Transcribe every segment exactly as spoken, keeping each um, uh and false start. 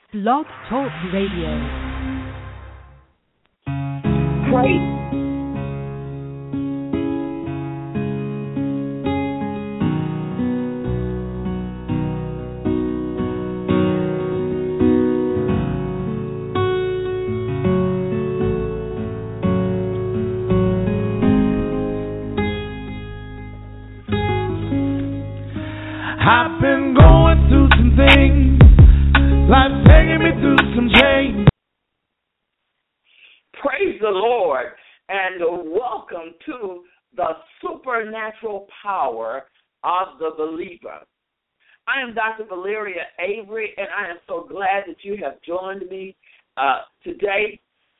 Blog Talk Radio. Praise. I've been going through some things, life's taking me through some change. Praise the Lord, and welcome to the supernatural power of the believer. I am Doctor Valeria Avery, and I am so glad that you have joined me uh, today.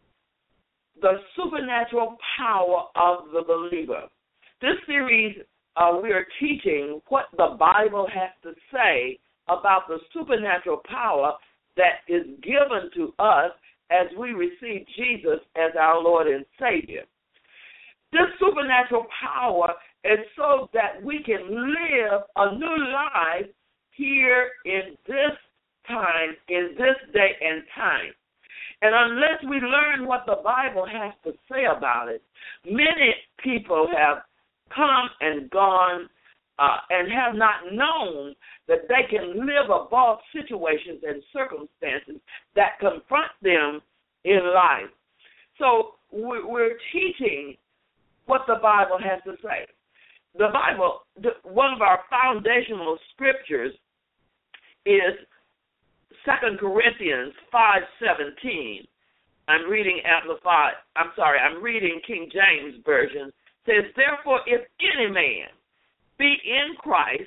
The supernatural power of the believer. This series, uh, we are teaching what the Bible has to say about the supernatural power that is given to us as we receive Jesus as our Lord and Savior. This supernatural power is so that we can live a new life here in this time, in this day and time. And unless we learn what the Bible has to say about it, many people have come and gone uh, and have not known that they can live above situations and circumstances that confront them in life. So we're teaching what the Bible has to say. The Bible, one of our foundational scriptures is Second Corinthians five seventeen. I'm reading Amplified. I'm sorry, I'm reading King James Version. It says, therefore, if any man be in Christ,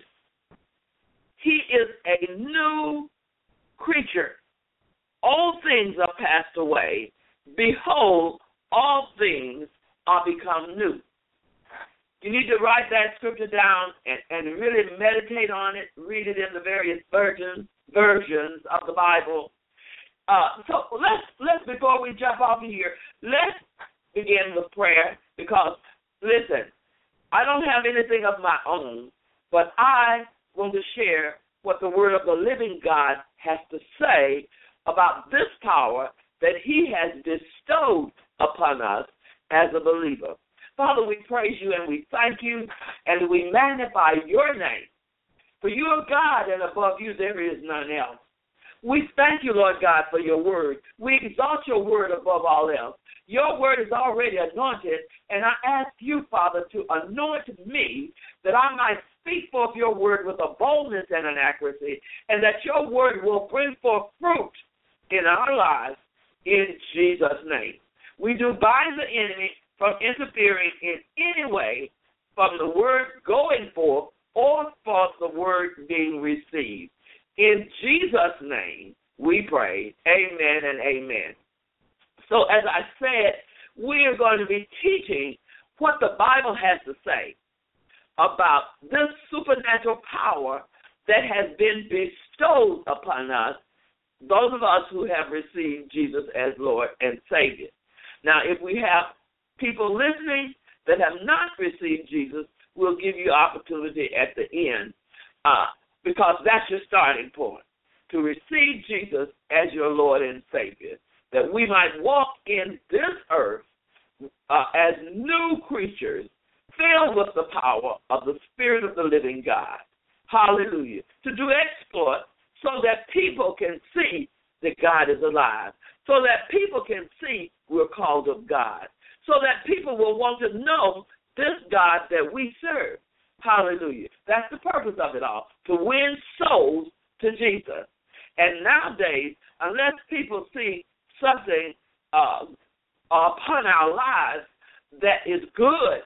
he is a new creature. All things are passed away. Behold, all things are become new. You need to write that scripture down and, and really meditate on it, read it in the various versions versions of the Bible. Uh, so let's let's before we jump off of here, let's begin with prayer because listen, I don't have anything of my own, but I want to share what the Word of the living God has to say about this power that He has bestowed upon us as a believer. Father, we praise you and we thank you and we magnify your name. For you are God, and above you there is none else. We thank you, Lord God, for your word. We exalt your word above all else. Your word is already anointed, and I ask you, Father, to anoint me that I might speak forth your word with a boldness and an accuracy, and that your word will bring forth fruit in our lives in Jesus' name. We do bind the enemy from interfering in any way from the word going forth or from the word being received. In Jesus' name we pray. Amen and amen. So as I said, we are going to be teaching what the Bible has to say about this supernatural power that has been bestowed upon us, those of us who have received Jesus as Lord and Savior. Now, if we have people listening that have not received Jesus, we'll give you opportunity at the end uh, because that's your starting point, to receive Jesus as your Lord and Savior, that we might walk in this earth uh, as new creatures filled with the power of the Spirit of the living God. Hallelujah. To do exploits so that people can see that God is alive, so that people can see we're called of God, so that people will want to know this God that we serve. Hallelujah. That's the purpose of it all, to win souls to Jesus. And nowadays, unless people see something uh, upon our lives that is good,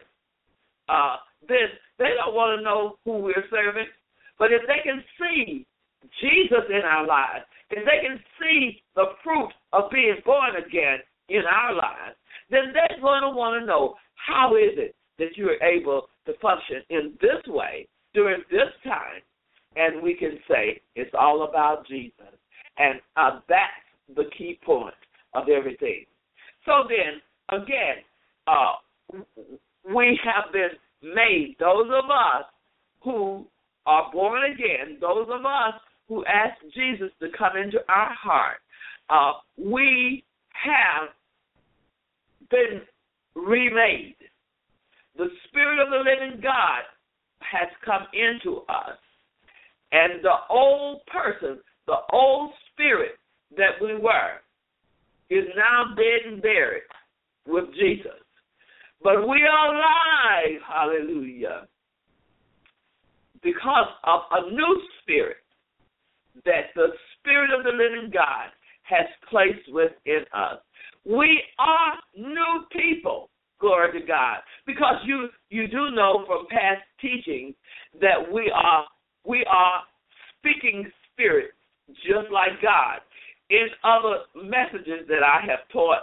uh, then they don't want to know who we're serving. But if they can see Jesus in our lives, if they can see the fruit of being born again in our lives, then they're going to want to know how is it that you are able to function in this way during this time. And we can say it's all about Jesus. And uh, that's the key point of everything. So then, again, uh, we have been made, those of us who are born again, those of us who ask Jesus to come into our heart, uh, we have been remade. The Spirit of the living God has come into us. And the old person, the old spirit that we were, is now dead and buried with Jesus. But we are alive, hallelujah, because of a new spirit that the Spirit of the living God has placed within us. We are new people, glory to God, because you, you do know from past teachings that we are we are speaking spirits just like God. In other messages that I have taught,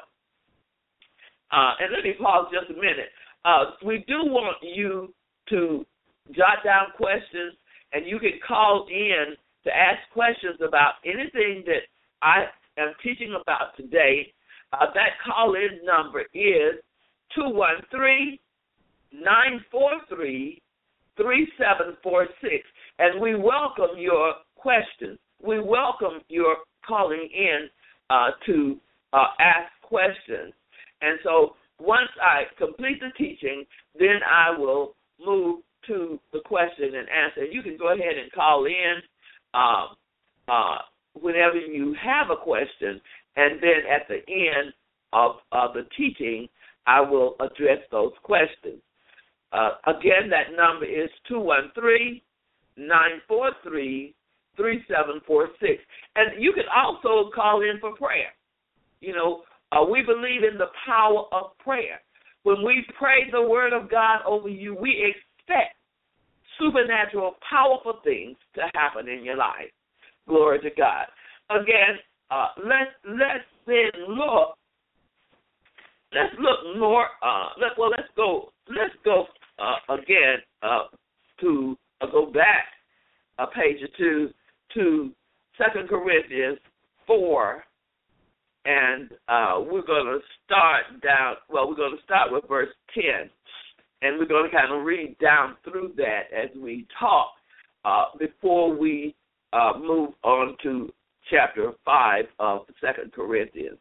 uh, and let me pause just a minute. Uh, we do want you to jot down questions, and you can call in to ask questions about anything that I am teaching about today. Uh, that call-in number is two one three, nine four three, three seven four six, and we welcome your questions. We welcome your calling in uh, to uh, ask questions. And so once I complete the teaching, then I will move to the question and answer. You can go ahead and call in uh, uh, whenever you have a question, and then at the end of, of the teaching, I will address those questions. Uh, again, that number is two one three, nine four three, three seven four six. And you can also call in for prayer. You know, uh, we believe in the power of prayer. When we pray the word of God over you, we expect supernatural, powerful things to happen in your life. Glory to God. Again, uh, let's, let's then look, let's look more, uh, let, well, let's go, let's go uh, again uh, to, uh, go back a page or two to Second Corinthians four, and uh, we're going to start down, well, we're going to start with verse ten, and we're going to kind of read down through that as we talk uh, before we uh, move on to chapter five of Second Corinthians.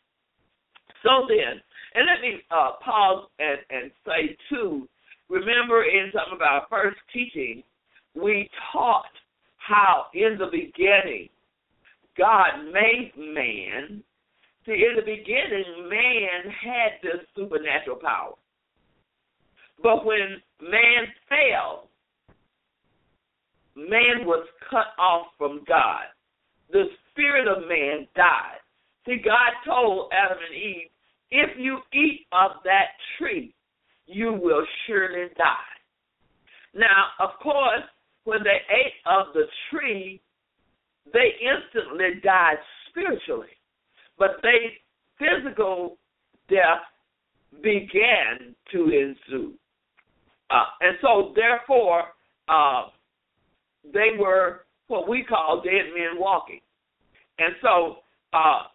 So then, and let me uh, pause and, and say, too, remember in some of our first teaching, we taught how in the beginning God made man. See, in the beginning, man had this supernatural power. But when man fell, man was cut off from God. The spirit of man died. See, God told Adam and Eve, if you eat of that tree, you will surely die. Now, of course, when they ate of the tree, they instantly died spiritually. But their physical death began to ensue. Uh, and so, therefore, uh, they were what we call dead men walking. And so, uh,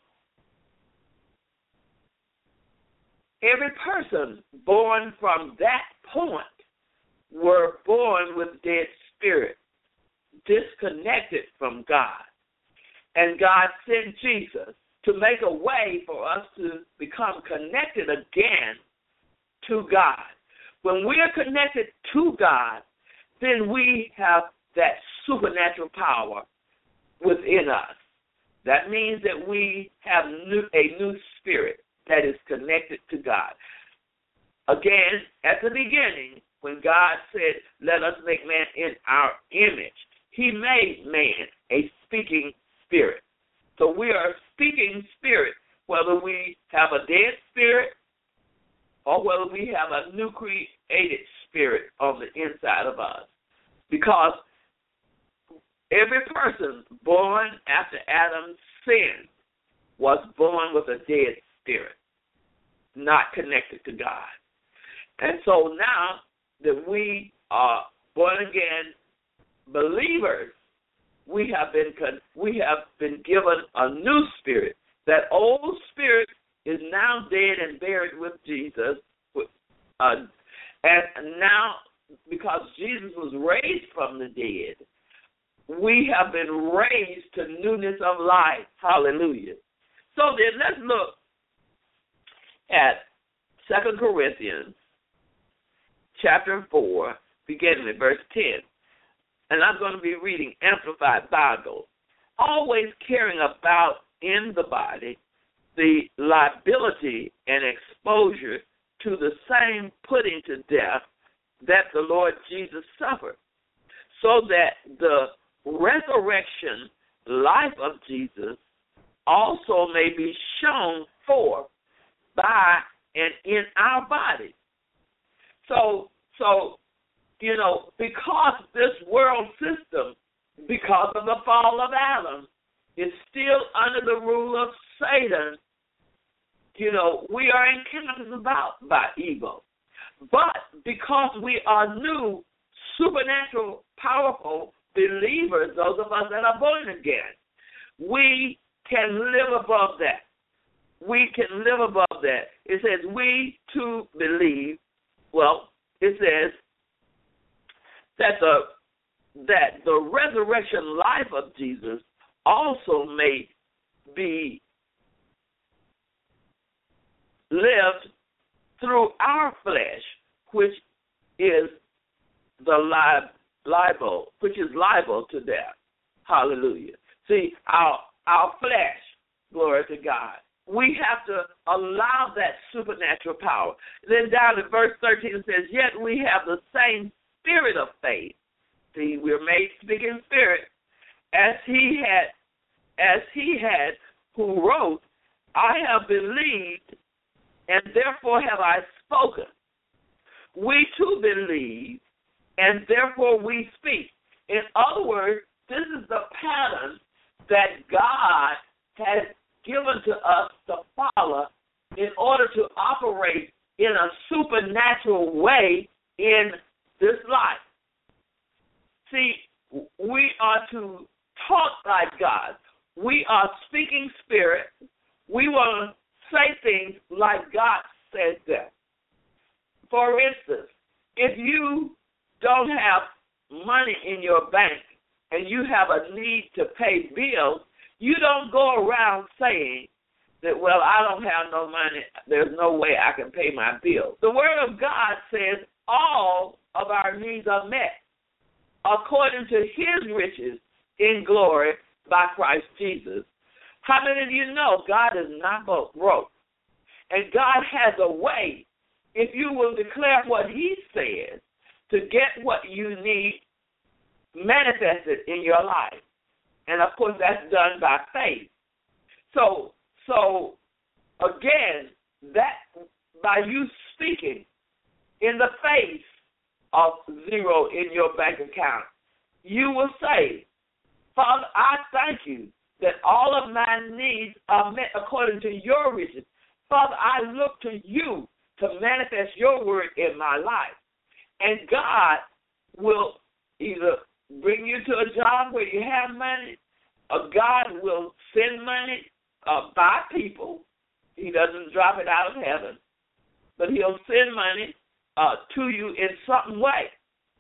every person born from that point were born with dead spirit, disconnected from God. And God sent Jesus to make a way for us to become connected again to God. When we are connected to God, then we have that supernatural power within us. That means that we have new, a new spirit that is connected to God. Again, at the beginning, when God said, let us make man in our image, he made man a speaking spirit. So we are speaking spirit, whether we have a dead spirit or whether we have a new created spirit on the inside of us. Because every person born after Adam's sin was born with a dead spirit, not connected to God. And so now that we are born again believers, we have been we have been given a new spirit. That old spirit is now dead and buried with Jesus, uh, and now because Jesus was raised from the dead, we have been raised to newness of life. Hallelujah. So then let's look at Second Corinthians chapter four, beginning at verse ten. And I'm going to be reading Amplified Bible. Always caring about in the body the liability and exposure to the same putting to death that the Lord Jesus suffered, so that the resurrection life of Jesus also may be shown forth by and in our body. So, so, you know, because this world system, because of the fall of Adam, is still under the rule of Satan, you know, we are encountered about by evil. But because we are new, supernatural, powerful believers, those of us that are born again, we can live above that. We can live above that. It says, we too believe. Well, it says that the that the resurrection life of Jesus also may be lived through our flesh, which is the li- liable, which is liable to death. Hallelujah. See, our our flesh, glory to God. We have to allow that supernatural power. Then down in verse thirteen it says, yet we have the same spirit of faith. See, we're made to speak in spirit, as he had, as he had who wrote, I have believed, and therefore have I spoken. We too believe, and therefore we speak. In other words, this is the pattern that God has given to us to follow in order to operate in a supernatural way in this life. See, we are to talk like God. We are speaking spirit. We want to say things like God says them. For instance, if you don't have money in your bank and you have a need to pay bills, you don't go around saying that, well, I don't have no money, there's no way I can pay my bills. The Word of God says all of our needs are met according to his riches in glory by Christ Jesus. How many of you know God is not broke? And God has a way, if you will declare what he says, to get what you need manifested in your life. And, of course, that's done by faith. So, so again, that by you speaking in the face of zero in your bank account, you will say, Father, I thank you that all of my needs are met according to your riches. Father, I look to you to manifest your word in my life. And God will either bring you to a job where you have money, or God will send money uh, by people. He doesn't drop it out of heaven, but he'll send money uh, to you in some way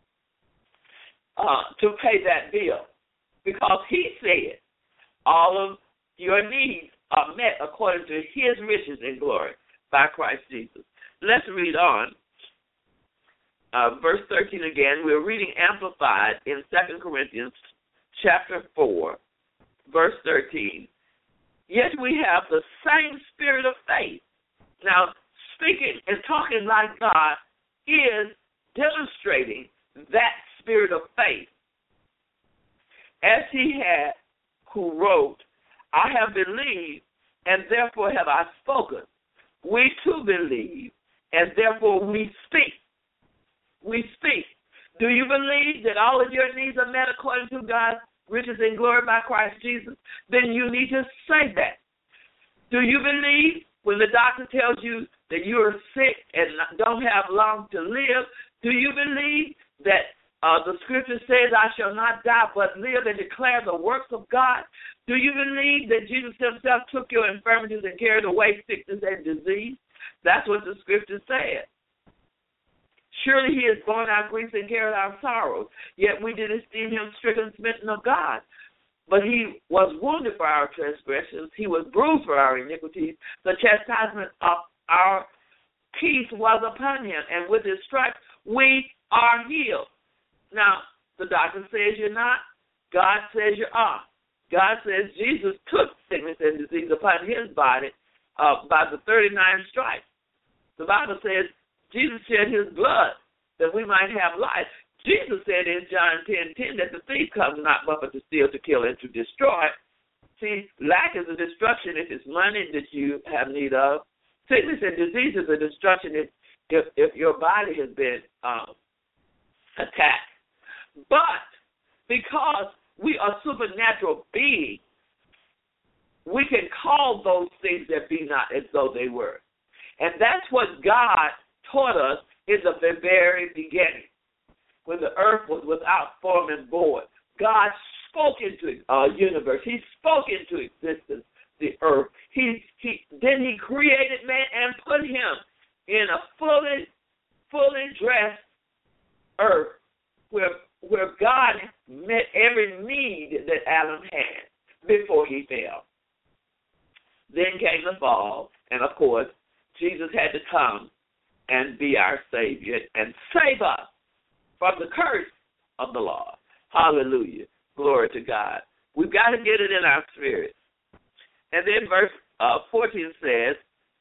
uh, to pay that bill, because he said all of your needs are met according to his riches in glory by Christ Jesus. Let's read on. Uh, verse thirteen again. We're reading Amplified in Second Corinthians chapter four, verse thirteen. Yet we have the same spirit of faith. Now, speaking and talking like God is demonstrating that spirit of faith. As he had who wrote, I have believed, and therefore have I spoken. We too believe, and therefore we speak. We speak. Do you believe that all of your needs are met according to God's riches and glory by Christ Jesus? Then you need to say that. Do you believe when the doctor tells you that you are sick and don't have long to live? Do you believe that uh, the scripture says, I shall not die but live and declare the works of God? Do you believe that Jesus himself took your infirmities and carried away sickness and disease? That's what the scripture said. Surely he has borne our griefs and carried our sorrows, yet we did esteem him stricken, smitten of God. But he was wounded for our transgressions. He was bruised for our iniquities. The chastisement of our peace was upon him, and with his stripes we are healed. Now, the doctor says you're not. God says you are. God says Jesus took sickness and disease upon his body uh, by the thirty-nine stripes. The Bible says Jesus shed his blood that we might have life. Jesus said in John ten ten that the thief comes not but to steal, to kill, and to destroy. See, lack is a destruction if it's money that you have need of. Sickness and disease is a destruction if if, if your body has been um, attacked. But because we are supernatural beings, we can call those things that be not as though they were. And that's what God taught us in the very beginning. When the earth was without form and void, God spoke into the uh, universe. He spoke into existence the earth. He he then he created man and put him in a fully fully dressed earth where where God met every need that Adam had before he fell. Then came the fall, and of course, Jesus had to come and be our Savior and save us from the curse of the law. Hallelujah. Glory to God. We've got to get it in our spirit. And then verse uh, fourteen says,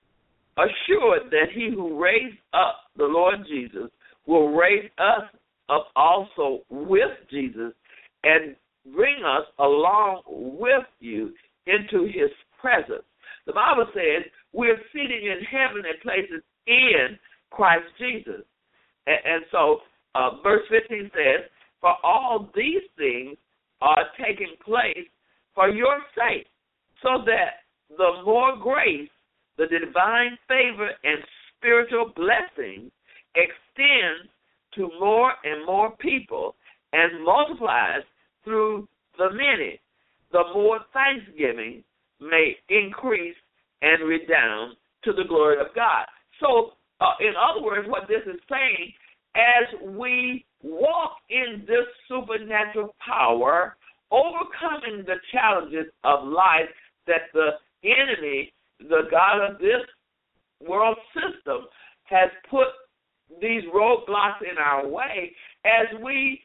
assured that he who raised up the Lord Jesus will raise us up also with Jesus and bring us along with you into his presence. The Bible says we're seated in heavenly places in Christ Jesus. And, and so uh, verse fifteen says, for all these things are taking place for your sake, so that the more grace, the divine favor, and spiritual blessings extends to more and more people and multiplies through the many, the more thanksgiving may increase and redound to the glory of God. So, uh, in other words, what this is saying, as we walk in this supernatural power, overcoming the challenges of life that the enemy, the God of this world system, has put these roadblocks in our way, as we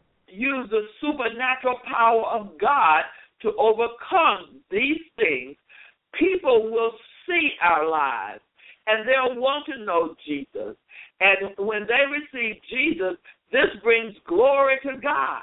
use the supernatural power of God to overcome these things, people will see our lives, and they'll want to know Jesus. And when they receive Jesus, this brings glory to God.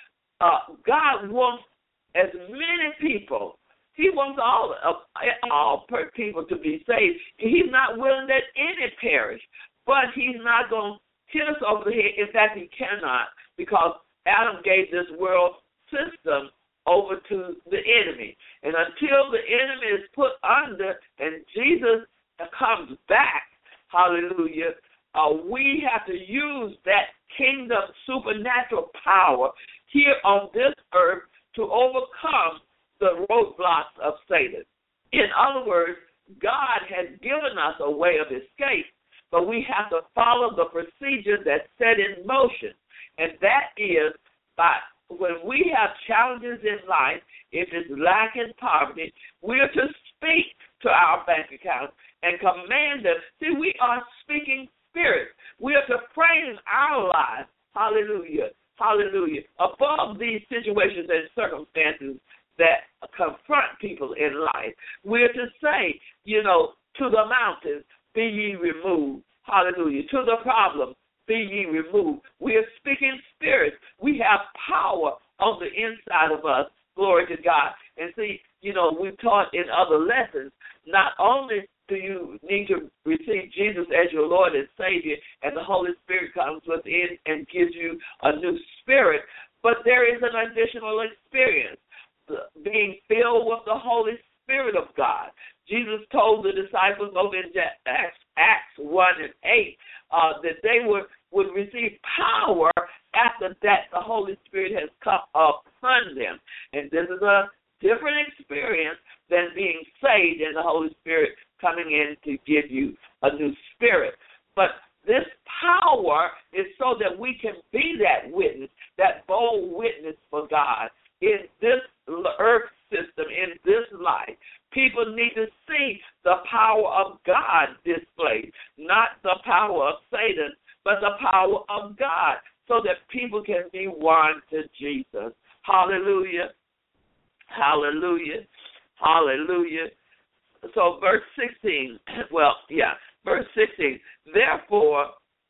Uh, God wants as many people. He wants all uh, all people to be saved. He's not willing that any perish, but he's not going to hit us over the head. In fact, he cannot, because Adam gave this world system over to the enemy. And until the enemy is put under and Jesus comes back, hallelujah, uh, we have to use that kingdom supernatural power here on this earth to overcome the roadblocks of Satan. In other words, God has given us a way of escape, but we have to follow the procedure that's set in motion. And that is by, when we have challenges in life, if it's lack and poverty, we are to speak to our bank accounts and command them. See, we are speaking spirit. We are to frame our lives, hallelujah, hallelujah, above these situations and circumstances that confront people in life. We're to say, you know, to the mountains, be ye removed, hallelujah, to the problem, be ye removed. We are speaking spirits. We have power on the inside of us, glory to God. And see, you know, we've taught in other lessons, not only do you need to receive Jesus as your Lord and Savior, and the Holy Spirit comes within and gives you a new spirit, but there is an additional experience, being filled with the Holy Spirit of God. Jesus told the disciples over in Acts, Acts one and eight uh, that they would, would receive power after that the Holy Spirit has come upon them. And this is a different experience than being saved and the Holy Spirit coming in to give you a new spirit. But this power is so that we can be that witness, that bold witness for God. in this earth system, in this life. People need to see the power of God displayed, not the power of Satan, but the power of God, so that people can be won to Jesus. Hallelujah. Hallelujah. Hallelujah. So verse sixteen, well, yeah, verse sixteen, therefore,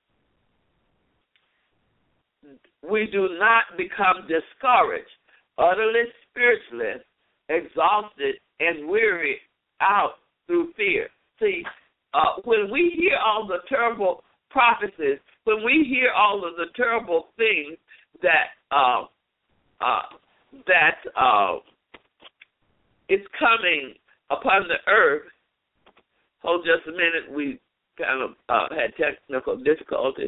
we do not become discouraged, utterly spiritless, exhausted, and wearied out through fear. See, uh, when we hear all the terrible prophecies, when we hear all of the terrible things that uh, uh, that uh, is coming upon the earth, hold just a minute, we kind of uh, had technical difficulties.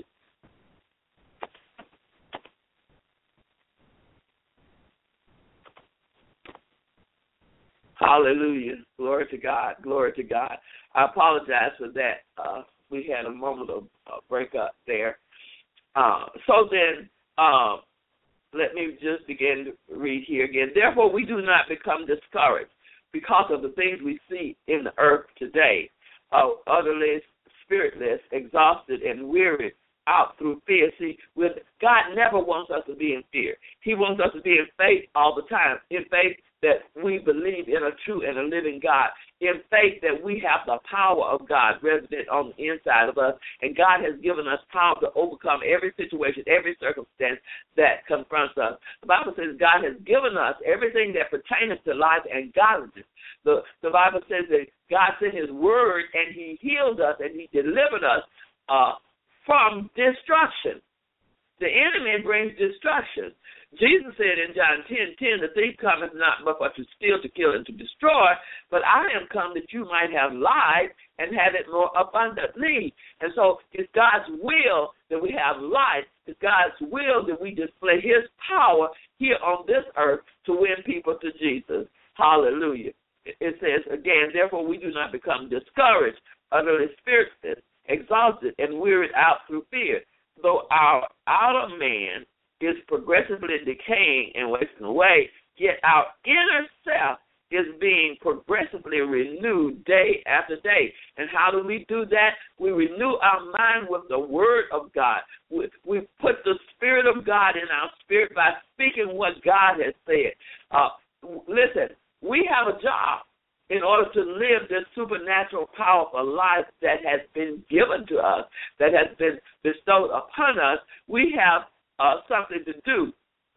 Hallelujah. Glory to God. Glory to God. I apologize for that. Uh, we had a moment of uh, breakup there. Uh, so then, uh, let me just begin to read here again. Therefore, we do not become discouraged because of the things we see in the earth today, uh, utterly spiritless, exhausted, and wearied out through fear. See, with God never wants us to be in fear. He wants us to be in faith all the time, in faith that we believe in a true and a living God, in faith that we have the power of God resident on the inside of us, and God has given us power to overcome every situation, every circumstance that confronts us. The Bible says God has given us everything that pertains to life and godliness. The, the Bible says that God sent his word, and he healed us, and he delivered us uh, from destruction. The enemy brings destruction. Jesus said in John ten ten, the thief cometh not but for to steal, to kill, and to destroy, but I am come that you might have life and have it more abundantly. And so it's God's will that we have life. It's God's will that we display his power here on this earth to win people to Jesus. Hallelujah. It says, again, therefore we do not become discouraged, utterly spiritless, exhausted, and wearied out through fear. Though our outer man is progressively decaying and wasting away, yet our inner self is being progressively renewed day after day. And how do we do that? We renew our mind with the word of God. We, we put the Spirit of God in our spirit by speaking what God has said. Uh, listen, we have a job in order to live this supernatural, powerful life that has been given to us, that has been bestowed upon us. We have uh, something to do,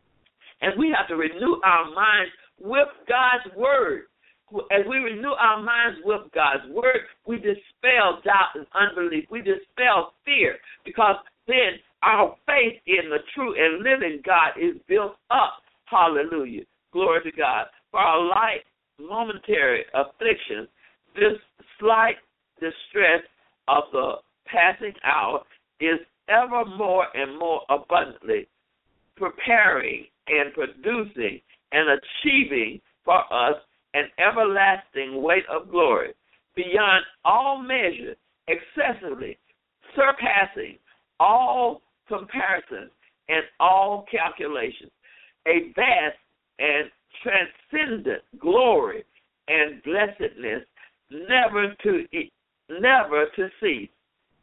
and we have to renew our minds with God's word. As we renew our minds with God's word, we dispel doubt and unbelief. We dispel fear, because then our faith in the true and living God is built up. Hallelujah. Glory to God. For our light, momentary affliction, this slight distress of the passing hour is ever more and more abundantly preparing and producing and achieving for us an everlasting weight of glory beyond all measure, excessively surpassing all comparison and all calculations, a vast and transcendent glory and blessedness never to never to cease.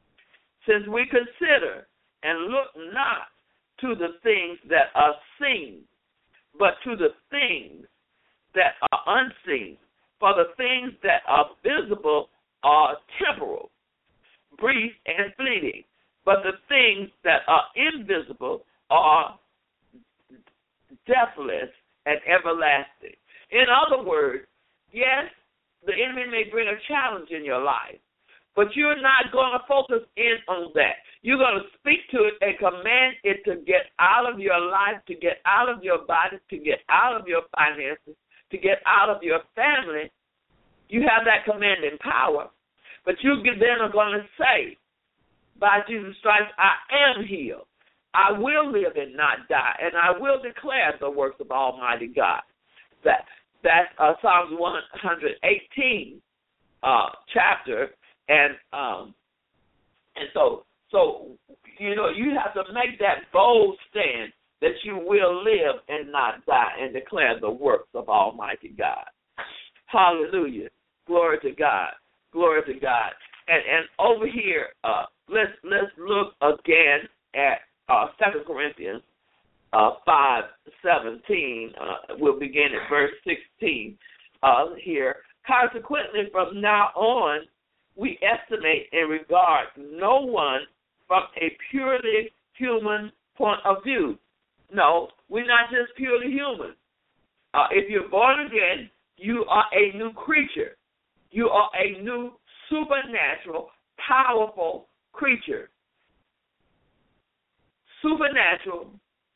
Since we consider and look not to the things that are seen, but to the things that are unseen. For the things that are visible are temporal, brief, and fleeting, but the things that are invisible are deathless and everlasting. In other words, yes, the enemy may bring a challenge in your life, but you're not going to focus in on that. You're going to speak to it and command it to get out of your life, to get out of your body, to get out of your finances, to get out of your family. You have that commanding power. But you then are going to say, by Jesus' stripes, I am healed. I will live and not die, and I will declare the works of Almighty God. That That's uh, Psalms one eighteen uh, chapter. And um, and so, so you know, you have to make that bold stand that you will live and not die and declare the works of Almighty God. Hallelujah. Glory to God. Glory to God. And and over here, uh, let's let's look again at uh, Second Corinthians uh, five seventeen. Uh, we'll begin at verse sixteen uh, here. Consequently, from now on, we estimate and regard no one from a purely human point of view. No, we're not just purely human. Uh, if you're born again, you are a new creature. You are a new supernatural, powerful creature. Supernatural,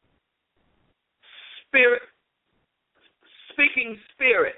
spirit, speaking spirit,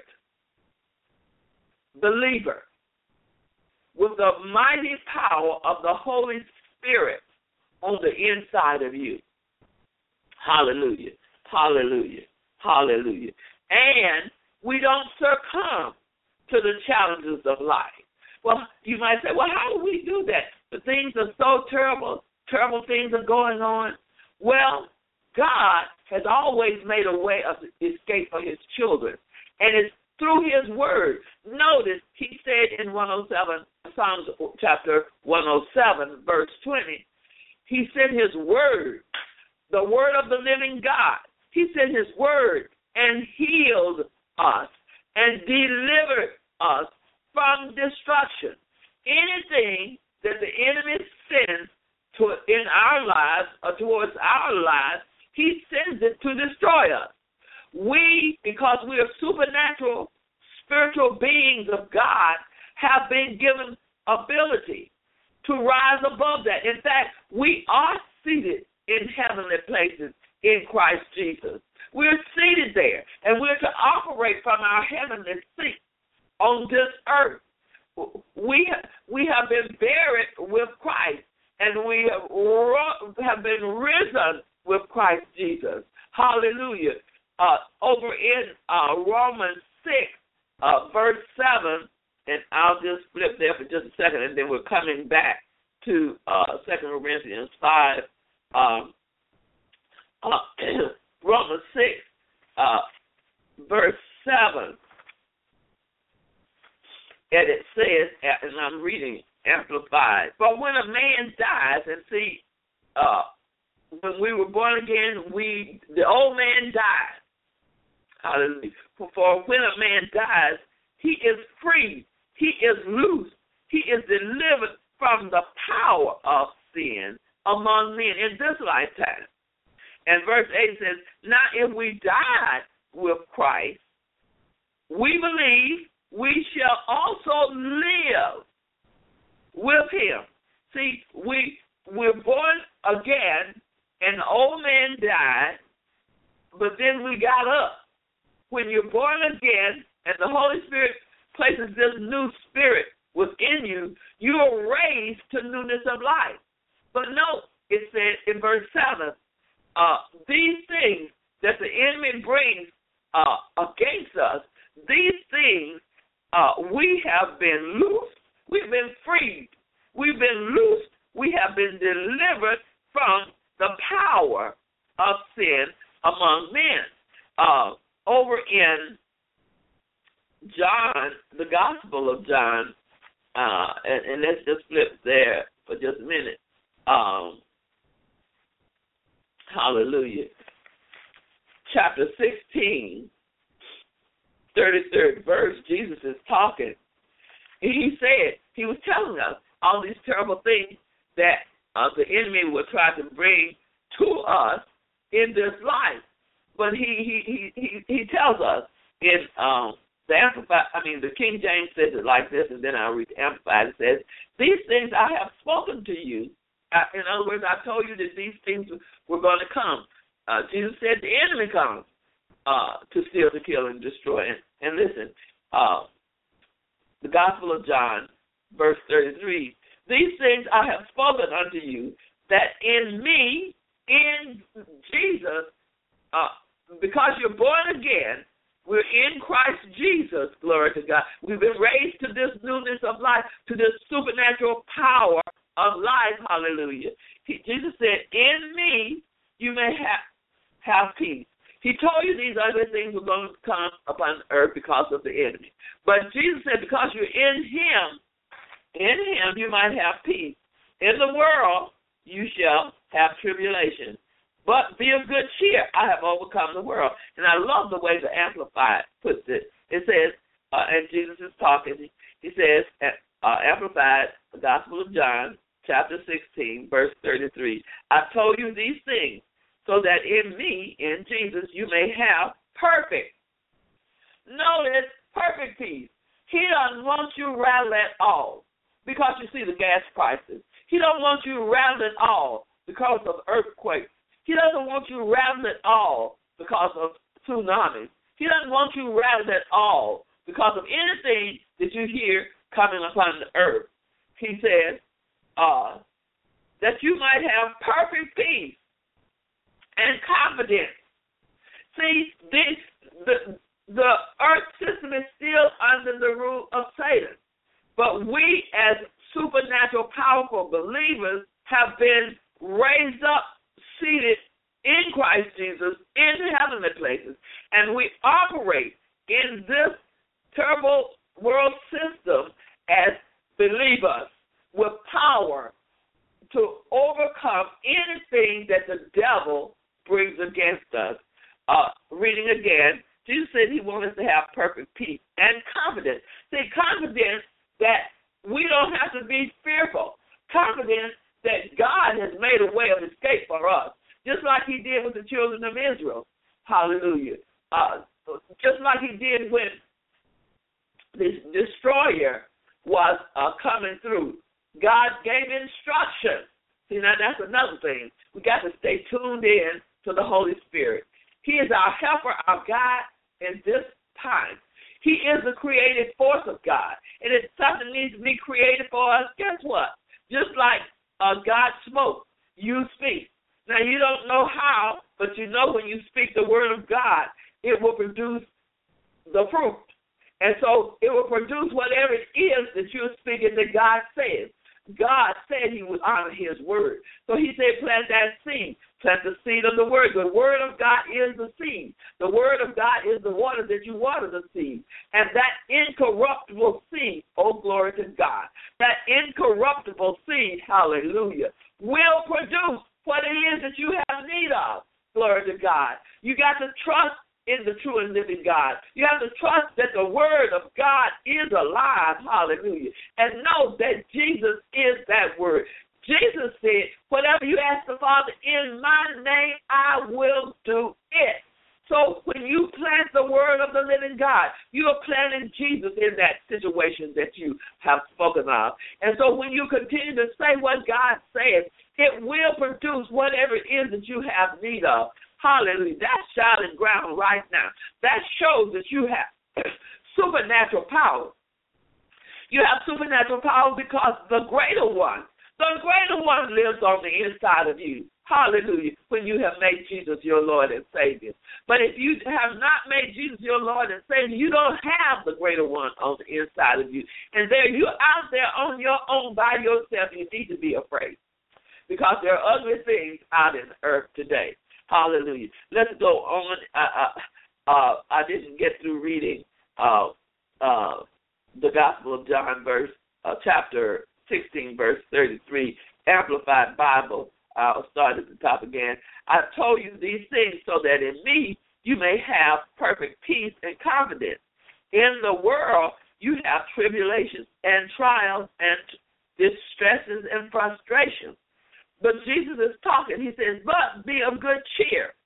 believer, with the mighty power of the Holy Spirit on the inside of you. Hallelujah, hallelujah, hallelujah. And we don't succumb to the challenges of life. Well, you might say, well, how do we do that? The things are so terrible, terrible things are going on. Well, God has always made a way of escape for his children, and it's through his word. Notice he said in one oh seven, Psalms chapter one oh seven, verse twenty, he sent his word, the word of the living God. He sent his word and healed us and delivered us from destruction. Anything that the enemy sends to, in our lives or towards our lives, he sends it to destroy us. We, because we are supernatural, spiritual beings of God, have been given ability to rise above that. In fact, we are seated in heavenly places in Christ Jesus. We're seated there, and we're to operate from our heavenly seat on this earth. We have, we have been buried with Christ, and we have, have been risen with Christ Jesus. Hallelujah. Uh, over in uh, Romans six, uh, verse seven, and I'll just flip there for just a second, and then we're coming back to uh, Second Corinthians five. Um, uh, Romans six, uh, verse seven. And it says, and I'm reading Amplified, but when a man dies, and see, uh, when we were born again, we the old man died. Hallelujah. For, for when a man dies, he is free. He is loose. He is delivered from the power of sin among men in this lifetime. And verse eight says, now if we died with Christ, we believe we shall also live with him. See, we, we're born again, and the old man died, but then we got up. When you're born again and the Holy Spirit places this new spirit within you, you are raised to newness of life. But note, it said in verse seven, uh, these things that the enemy brings uh, against us, these things uh, we have been loosed, we've been freed, we've been loosed, we have been delivered from the power of sin among men. Uh, over in John, the Gospel of John, uh, and, and let's just flip there for just a minute. Um, hallelujah. Chapter sixteen, thirty-third verse, Jesus is talking. And he said, he was telling us all these terrible things that uh, the enemy will try to bring to us in this life. But he he he he tells us in um, the Amplified, I mean, the King James says it like this, and then I'll read the Amplified. It says, these things I have spoken to you. I, in other words, I told you that these things were going to come. Uh, Jesus said the enemy comes uh, to steal, to kill, and destroy. And, and listen, uh, the Gospel of John, verse thirty-three, these things I have spoken unto you, that in me, in Jesus, uh, because you're born again, we're in Christ Jesus, glory to God. We've been raised to this newness of life, to this supernatural power of life, hallelujah. He, Jesus said, in me you may have have peace. He told you these other things were going to come upon the earth because of the enemy. But Jesus said, because you're in him, in him you might have peace. In the world you shall have tribulation. But be of good cheer. I have overcome the world. And I love the way the Amplified puts it. It says, uh, and Jesus is talking, he says, uh, Amplified, the Gospel of John, chapter sixteen, verse thirty-three. I told you these things so that in me, in Jesus, you may have perfect. Notice, perfect peace. He doesn't want you rattled at all because you see the gas prices. He don't want you rattled at all because of earthquakes. He doesn't want you rattled at all because of tsunamis. He doesn't want you rattled at all because of anything that you hear coming upon the earth. He says uh, that you might have perfect peace and confidence. See, this, the, the earth system is still under the rule of Satan. But we as supernatural, powerful believers have been raised up, seated in Christ Jesus in heavenly places. And we operate in this terrible world system as believers with power to overcome anything that the devil brings against us. Uh, reading again, Jesus said he wants us to have perfect peace and confidence. See, confidence that we don't have to be fearful. Confidence that God has made a way of escape for us, just like he did with the children of Israel. Hallelujah. Uh, just like he did when this destroyer was uh, coming through. God gave instructions. See, now that's another thing. We got to stay tuned in to the Holy Spirit. He is our helper, our guide in this time. He is the creative force of God. And if something needs to be created for us, guess what? Just like uh, God spoke, you speak. Now, you don't know how, but you know when you speak the word of God, it will produce the fruit. And so it will produce whatever it is that you're speaking that God says. God said he would honor his word. So he said plant that seed. Plant the seed of the word. The word of God is the seed. The word of God is the water that you water the seed. And that incorruptible seed, oh glory to God, that incorruptible seed, hallelujah, will produce what it is that you have need of. Glory to God. You got to trust in the true and living God. You have to trust that the word of God is alive, hallelujah, and know that Jesus is that word. Jesus said, whatever you ask the Father in my name, I will do it. So when you plant the word of the living God, you are planting Jesus in that situation that you have spoken of. And so when you continue to say what God says, it will produce whatever it is that you have need of. Hallelujah. That's solid ground right now. That shows that you have supernatural power. You have supernatural power because the greater one, the greater one lives on the inside of you. Hallelujah. When you have made Jesus your Lord and Savior. But if you have not made Jesus your Lord and Savior, you don't have the greater one on the inside of you. And there you're out there on your own by yourself. You need to be afraid because there are ugly things out in the earth today. Hallelujah. Let's go on. Uh, uh, I didn't get through reading uh, uh, the Gospel of John, verse uh, chapter sixteen, verse thirty-three, Amplified Bible. I'll start at the top again. I told you these things so that in me you may have perfect peace and confidence. In the world you have tribulations and trials and distresses and frustrations. But Jesus is talking. He says, but be of good cheer.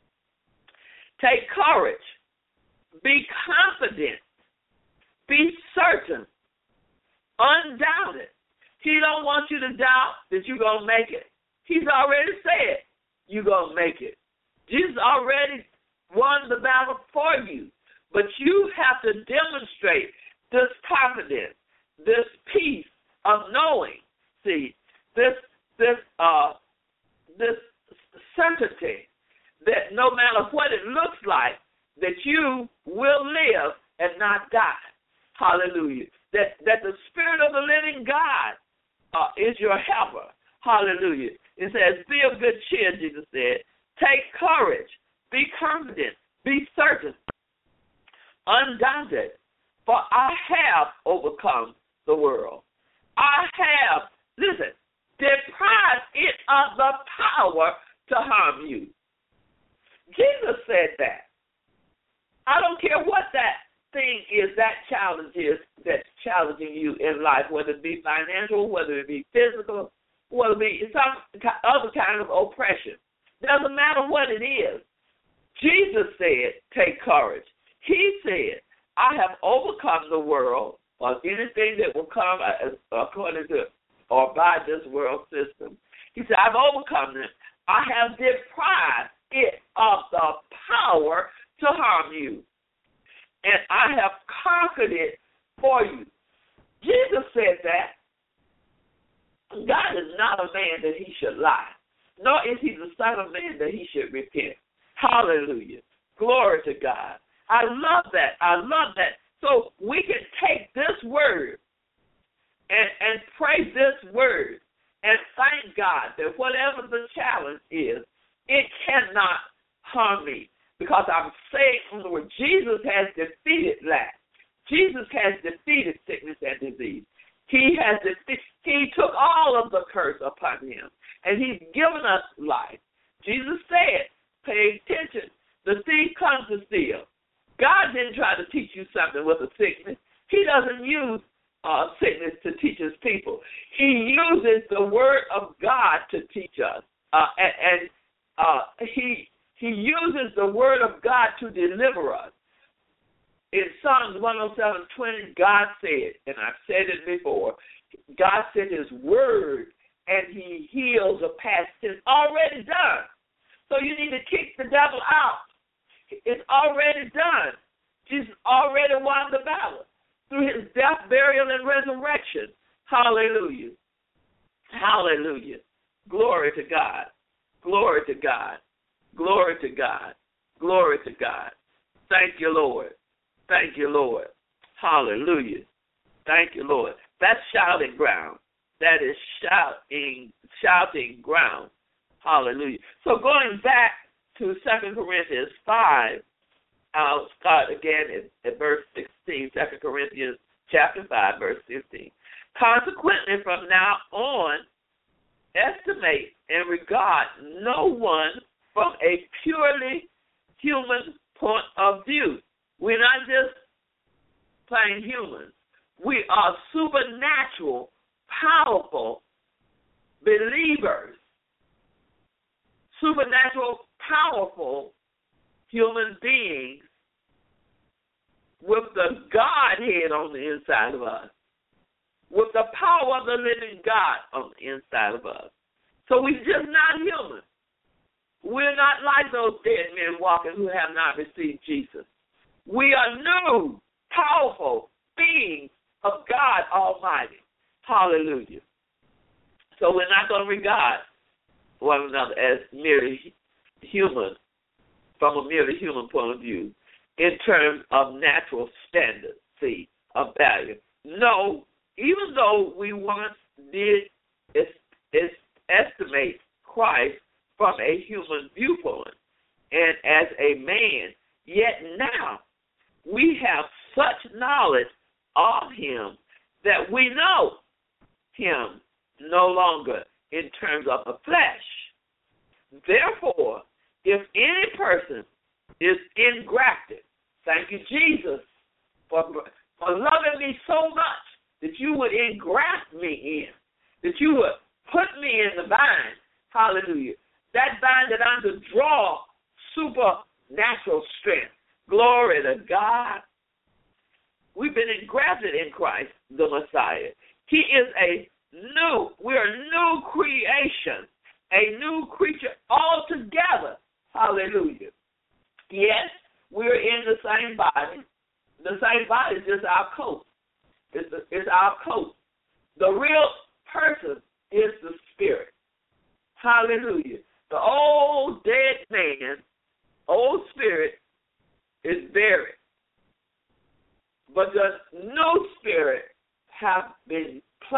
Take courage. Be confident. Be certain. Undoubted. He don't want you to doubt that you're going to make it. He's already said you're going to make it. Jesus already won the battle for you. But you have to demonstrate this confidence, this peace of knowing, see, this this uh this certainty that no matter what it looks like, that you will live and not die. Hallelujah. That that the Spirit of the living God uh, is your helper. Hallelujah. It says, be of good cheer, Jesus said. Take courage. Be confident. Be certain. Undaunted. For I have overcome the world. I have, listen, deprived it of the power to harm you. Jesus said that. I don't care what that thing is, that challenge is that's challenging you in life, whether it be financial, whether it be physical, whether it be some other kind of oppression. Doesn't matter what it is. Jesus said, take courage. He said, I have overcome the world, or anything that will come according to or by this world system. He said, I've overcome it. I have deprived it of the power to harm you. And I have conquered it for you. Jesus said that. God is not a man that he should lie, nor is he the son of man that he should repent. Hallelujah. Glory to God. I love that. I love that. So we can take this word and, and pray this word and thank God that whatever the challenge is, it cannot harm me, because I'm saying on the word, Jesus has defeated lack. Jesus has defeated sickness and disease. He has defeated, he took all of the curse upon him, and he's given us life. Jesus said, pay attention, the thief comes to steal. God didn't try to teach you something with a sickness. He doesn't use uh, sickness to teach his people. He uses the word of God to teach us, uh, and, and uh, he he uses the word of God to deliver us. In Psalms one oh seven twenty, God said, and I've said it before, God sent his word and he heals a past tense. Already done. So you need to kick the devil out. It's already done. Jesus already won the battle through his death, burial, and resurrection. Hallelujah. Hallelujah. Glory to God. Glory to God. Glory to God. Glory to God. Thank you, Lord. Thank you, Lord. Hallelujah. Thank you, Lord. That's shouting ground. That is shouting, shouting ground. Hallelujah. So going back to Second Corinthians five, I'll start again at, at verse sixteen, Second Corinthians chapter five, verse fifteen. Consequently, from now on, estimate and regard no one from a purely human point of view. We're not just plain humans. We are supernatural, powerful believers. Supernatural, powerful human beings with the Godhead on the inside of us, with the power of the living God on the inside of us. So we're just not human. We're not like those dead men walking who have not received Jesus. We are new, powerful beings of God Almighty. Hallelujah. So we're not going to regard one another as merely human, from a merely human point of view, in terms of natural standards, see, of value. No, even though we once did es- es- estimate Christ from a human viewpoint and as a man, yet now we have such knowledge of him that we know him no longer in terms of the flesh. Therefore, if any person is engrafted, thank you, Jesus, for, for loving me so much that you would engraft me in, that you would put me in the vine, hallelujah, that vine that I'm to draw supernatural strength. Glory to God. We've been engrafted in Christ, the Messiah. He is a new, we're a new creation, a new creature altogether. Hallelujah. Yes, we're in the same body. The same body is just our coat. It's, the, it's our coat. The real person is the spirit. Hallelujah. The old dead man, old spirit, is buried. But the new spirit have been placed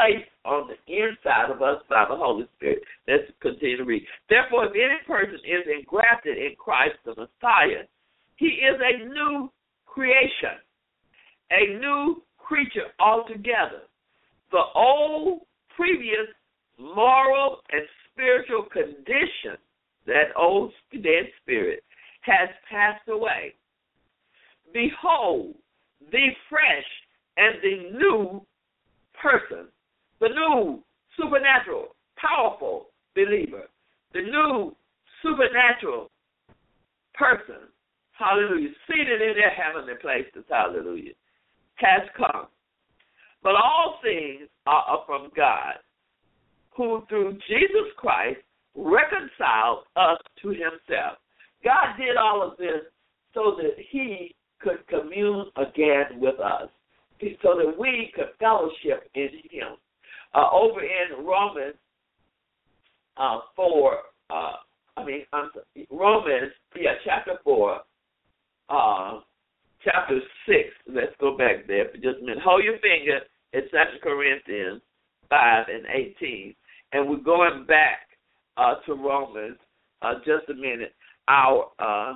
on the inside of us by the Holy Spirit. Let's continue to read. Therefore, if any person is engrafted in Christ the Messiah, he is a new creation, a new creature altogether. The old, previous moral and spiritual condition, that old dead spirit, has passed away. Behold, the fresh and the new person, the new supernatural, powerful believer, the new supernatural person, hallelujah, seated in their heavenly places, hallelujah, has come. But all things are from God, who through Jesus Christ reconciled us to himself. God did all of this so that he could commune again with us, so that we could fellowship in him. Uh, over in Romans uh, four, uh, I mean, I'm sorry, Romans, yeah, chapter four, uh, chapter six, let's go back there for just a minute. Hold your finger at Second Corinthians five and eighteen. And we're going back uh, to Romans uh, just a minute. Our uh,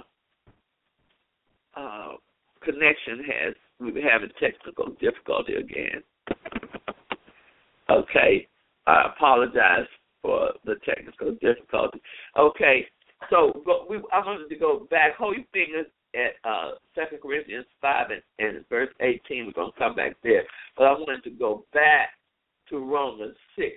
uh, connection has, we're having technical difficulty again. Okay, I apologize for the technical difficulty. Okay, so go, we, I wanted to go back. Hold your fingers at uh, Second Corinthians five and, and verse eighteen. We're going to come back there. But I wanted to go back to Romans six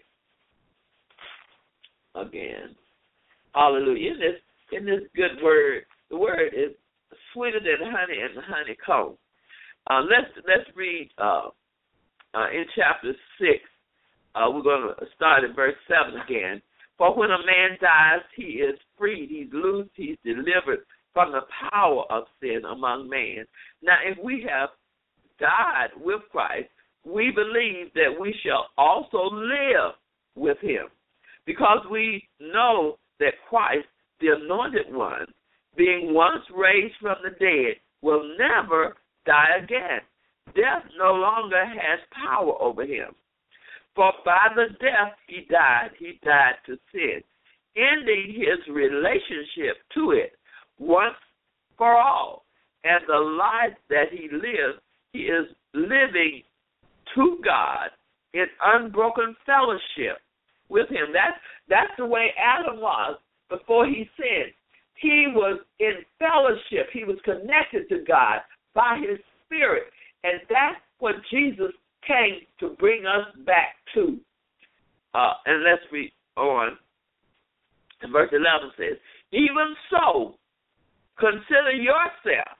again. Hallelujah. In this, in this good word, the word is sweeter than honey and the honeycomb. Uh, let's, let's read uh, uh, in chapter six. Uh, we're going to start at verse seven again. For when a man dies, he is freed, he's loosed, he's delivered from the power of sin among men. Now, if we have died with Christ, we believe that we shall also live with him, because we know that Christ, the anointed one, being once raised from the dead, will never die again. Death no longer has power over him. For by the death he died, he died to sin, ending his relationship to it once for all. And the life that he lives, he is living to God in unbroken fellowship with him. That's, that's the way Adam was before he sinned. He was in fellowship. He was connected to God by his Spirit. And that's what Jesus came to bring us back to. Uh, and let's read on. And verse eleven says, even so, consider yourself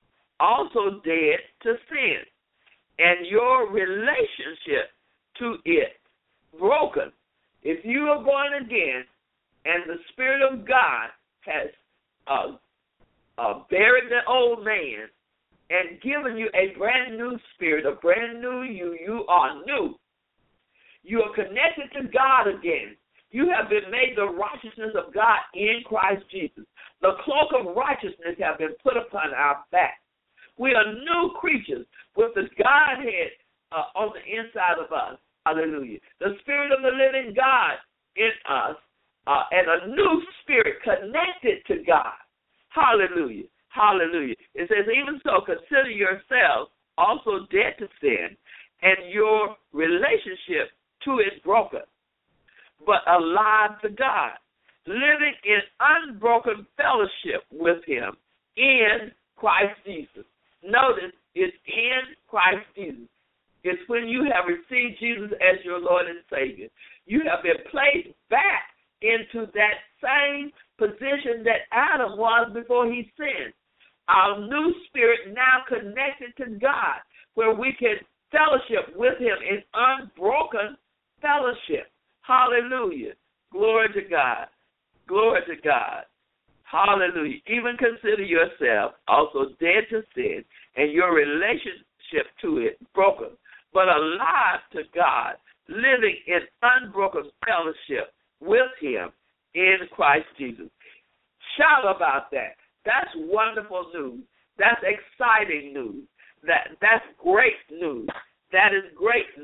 also dead to sin, and your relationship to it broken. If you are born again, and the Spirit of God has uh, uh, buried the old man, and given you a brand new spirit, a brand new you, you are new. You are connected to God again. You have been made the righteousness of God in Christ Jesus. The cloak of righteousness has been put upon our back. We are new creatures with the Godhead uh, on the inside of us. Hallelujah. The Spirit of the living God in us, uh, and a new spirit connected to God. Hallelujah. Hallelujah. It says, even so, consider yourselves also dead to sin, and your relationship to it broken, but alive to God, living in unbroken fellowship with him in Christ Jesus. Notice, it's in Christ Jesus. It's when you have received Jesus as your Lord and Savior. You have been placed back into that same position that Adam was before he sinned. Our new spirit now connected to God, where we can fellowship with him in unbroken fellowship. Hallelujah. Glory to God. Glory to God. Hallelujah. Even consider yourself also dead to sin, and your relationship to it broken, but alive to God, living in unbroken fellowship with him in Christ Jesus. Shout about that. That's wonderful news. That's exciting news. That That's great news. That is great news.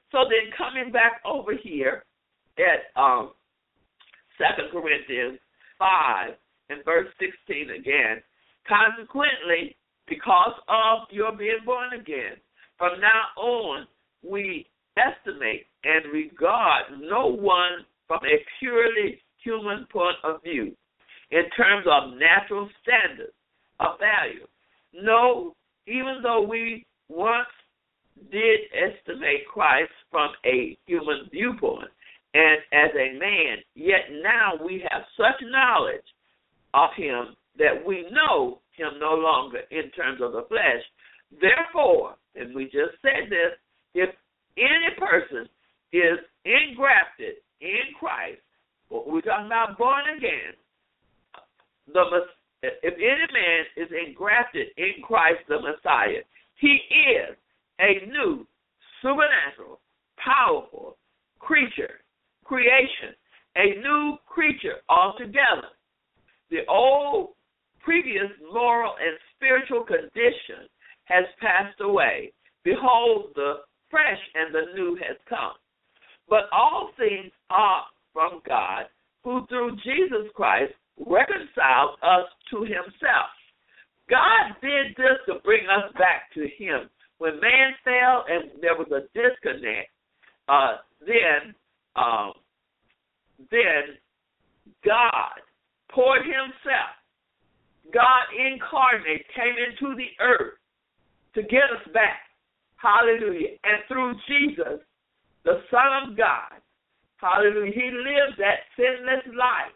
So then coming back over here at um, Second Corinthians five and verse sixteen again, consequently, because of your being born again, from now on we estimate and regard no one from a purely human point of view in terms of natural standards of value. No, even though we once did estimate Christ from a human viewpoint and as a man, yet now we have such knowledge of him that we know him no longer in terms of the flesh. Therefore, and we just said this, if any person is engrafted in Christ, we're talking about born again, the if any man is engrafted in Christ the Messiah, he is a new, supernatural, powerful creature, creation, a new creature altogether. The old, previous moral and spiritual condition has passed away. Behold, the fresh and the new has come. But all things are from God, who through Jesus Christ reconciled us to himself. God did this to bring us back to him. When man fell and there was a disconnect, uh, then, um, then God poured himself. God incarnate came into the earth to get us back. Hallelujah. And through Jesus, the Son of God, hallelujah, he lived that sinless life.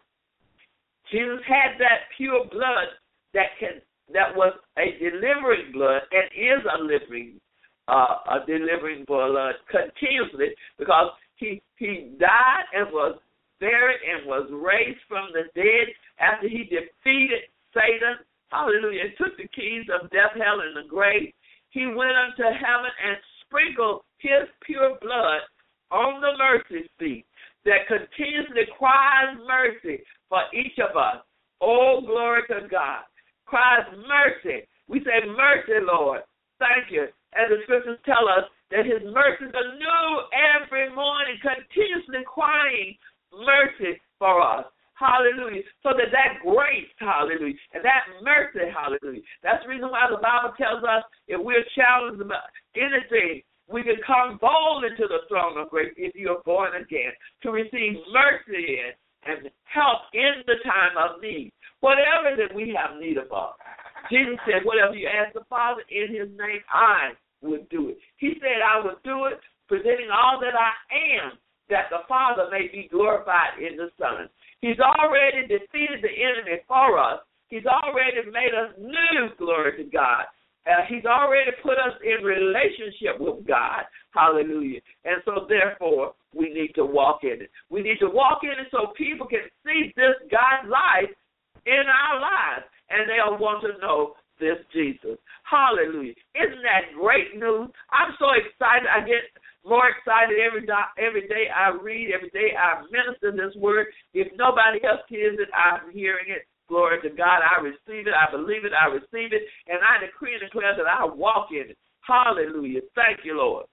Jesus had that pure blood that can that was a delivering blood and is a living uh, a delivering blood continuously, because he he died and was buried and was raised from the dead after he defeated Satan. Hallelujah. And took the keys of death, hell, and the grave. He went unto heaven and sprinkled his pure blood on the mercy seat that continuously cries mercy for each of us. Oh, glory to God. Cries mercy. We say, mercy, Lord. Thank you. And the scriptures tell us that his mercies are new every morning, continuously crying mercy for us. Hallelujah. So that that grace, hallelujah, and that mercy, hallelujah. That's the reason why the Bible tells us if we're challenged about anything, we can come bold into the throne of grace if you are born again to receive mercy and, and help in the time of need. Whatever that we have need of. Jesus said, whatever you ask the Father in his name, I would do it. He said, I would do it, presenting all that I am, that the Father may be glorified in the Son. He's already defeated the enemy for us. He's already made us new, glory to God. Uh, he's already put us in relationship with God. Hallelujah. And so, therefore, we need to walk in it. We need to walk in it so people can see this God's life in our lives, and they'll want to know this Jesus. Hallelujah. Isn't that great news? I'm so excited. I get more excited every day, every day I read, every day I minister this word. If nobody else hears it, I'm hearing it. Glory to God. I receive it. I believe it. I receive it. And I decree and declare that I walk in it. Hallelujah. Thank you, Lord.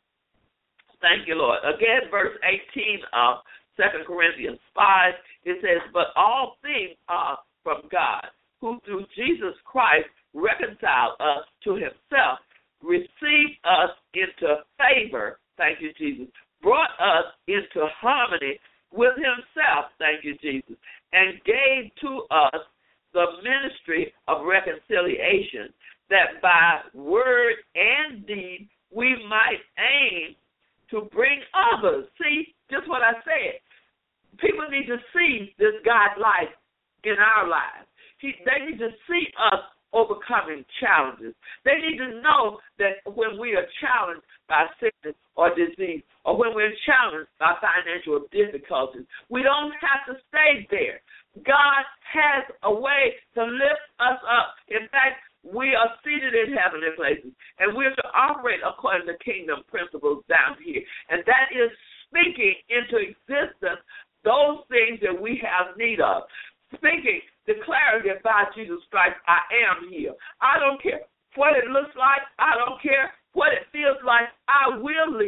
Thank you, Lord. Again, verse eighteen of Second Corinthians five, it says, but all things are from God, who through Jesus Christ reconciled us to himself, received us into favor, thank you, Jesus, brought us into harmony with himself, thank you, Jesus, and gave to us the ministry of reconciliation, that by word and deed we might aim to bring others. See, just what I said. People need to see this God life in our lives. He, they need to see us overcoming challenges. They need to know that when we are challenged by sickness or disease, or when we're challenged by financial difficulties, we don't have to stay there. God has a way to lift us up. In fact, we are seated in heavenly places, and we're to operate according to kingdom principles down here. And that is speaking into existence those things that we have need of. Speaking, declaring that by Jesus Christ I am healed. I don't care what it looks like. I don't care what it feels like. I will live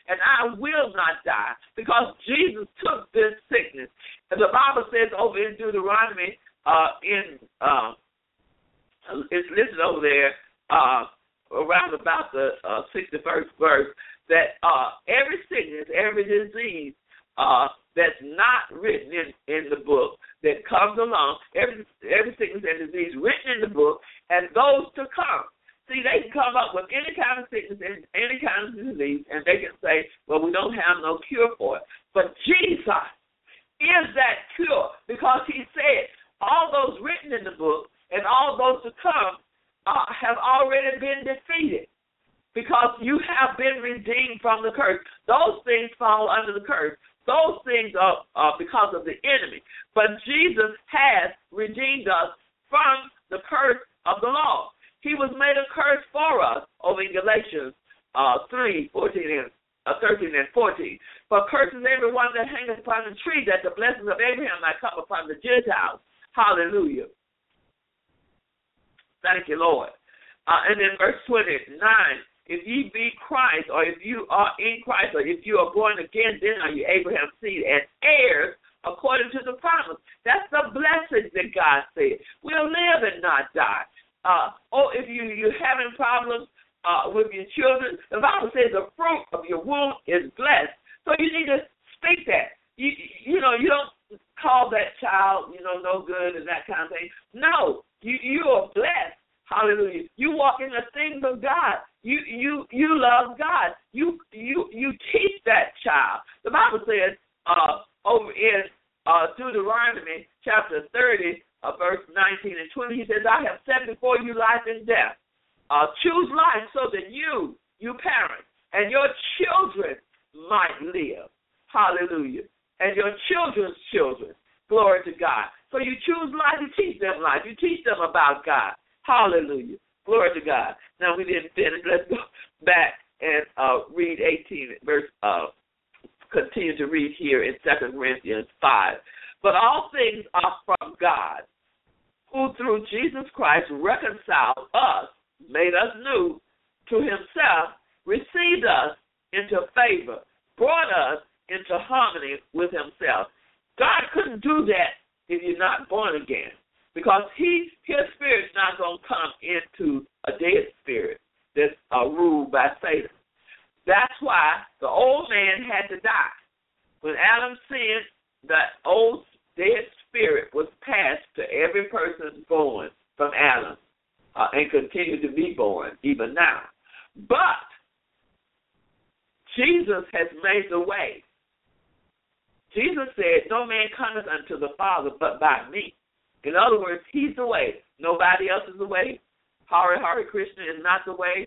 and I will not die, because Jesus took this sickness. And the Bible says over in Deuteronomy, uh, in uh, it's listed over there, uh, around about the uh, sixty-first verse, that uh, every sickness, every disease uh, that's not written in, in the book that comes along, every every sickness and disease written in the book, and those to come. See, they can come up with any kind of sickness and any kind of disease, and they can say, well, we don't have no cure for it. But Jesus is that cure, because he said all those written in the book and all those to come uh, have already been defeated, because you have been redeemed from the curse. Those things fall under the curse. Those things are uh, because of the enemy. But Jesus has redeemed us from the curse of the law. He was made a curse for us over in Galatians uh, three, fourteen and uh, thirteen and fourteen. For curses everyone that hangeth upon the tree, that the blessings of Abraham might come upon the Gentiles. Hallelujah. Thank you, Lord. Uh, and then verse twenty-nine, if ye be Christ, or if you are in Christ, or if you are born again, then are you Abraham's seed and heirs according to the promise. That's the blessings that God said. We'll live and not die. Uh, or if you, you're having problems uh, with your children, the Bible says the fruit of your womb is blessed. So you need to speak that. You, you know, you don't call that child, you know, no good and that kind of thing. No, you, you are blessed. Hallelujah. You walk in the things of God. You you you love God. You you you teach that child. The Bible says uh, over in uh, Deuteronomy chapter thirty, uh, verse nineteen and twenty, he says, I have set before you life and death. Uh, choose life so that you, you parents, and your children might live. Hallelujah. And your children's children. Glory to God. So you choose life, you teach them life. You teach them about God. Hallelujah. Glory to God. Now we didn't finish. Let's go back and uh, read eighteen, verse, uh, continue to read here in Second Corinthians five. But all things are from God, who through Jesus Christ reconciled us, made us new to himself, received us into favor, brought us into harmony with himself. God couldn't do that if you're not born again, because he, his spirit's not going to come into a dead spirit that's uh, ruled by Satan. That's why the old man had to die. When Adam sinned, that old dead spirit was passed to every person born from Adam uh, and continue to be born even now. But Jesus has made the way. Jesus said, no man cometh unto the Father but by me. In other words, he's the way. Nobody else is the way. Hare Hare Krishna is not the way.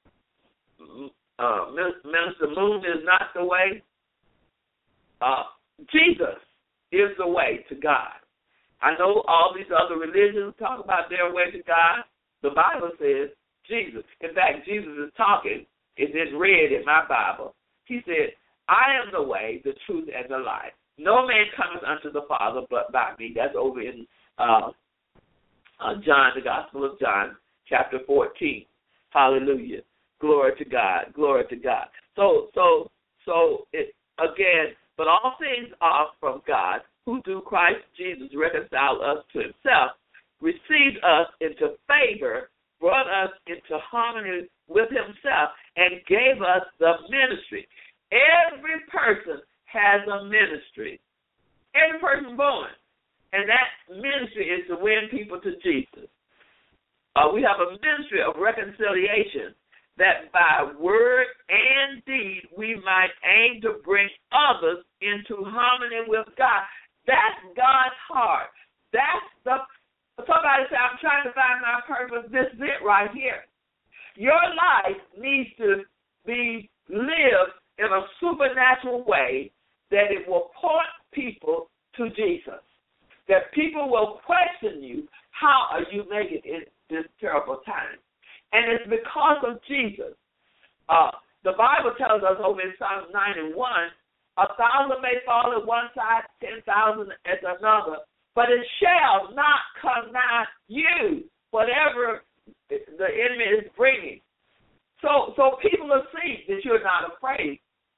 Uh, Minister Moon is not the way. Uh, Jesus is the way to God. I know all these other religions talk about their way to God. The Bible says Jesus. In fact, Jesus is talking. It is read in my Bible. He said, I am the way, the truth, and the life. No man cometh unto the Father but by me. That's over in uh, uh, John, the Gospel of John, chapter fourteen. Hallelujah. Glory to God. Glory to God. So, so, so it, again, but all things are from God, who through Christ Jesus reconciled us to himself, received us into favor, brought us into harmony with himself, and gave us the ministry. Every person has a ministry. Every person born. And that ministry is to win people to Jesus. Uh, we have a ministry of reconciliation, that by word and deed we might aim to bring others into harmony with God. That's God's heart. That's the, somebody say, I'm trying to find my purpose. This is it right here. Your life needs to be lived in a supernatural way that it will point people to Jesus. That people will question you, how are you making it in this terrible time? And it's because of Jesus. Uh, the Bible tells us over in Psalm nine and one, a thousand may fall at one side, ten thousand at another, but it shall not come nigh you, whatever the enemy is bringing. So, so people will see that you're not afraid.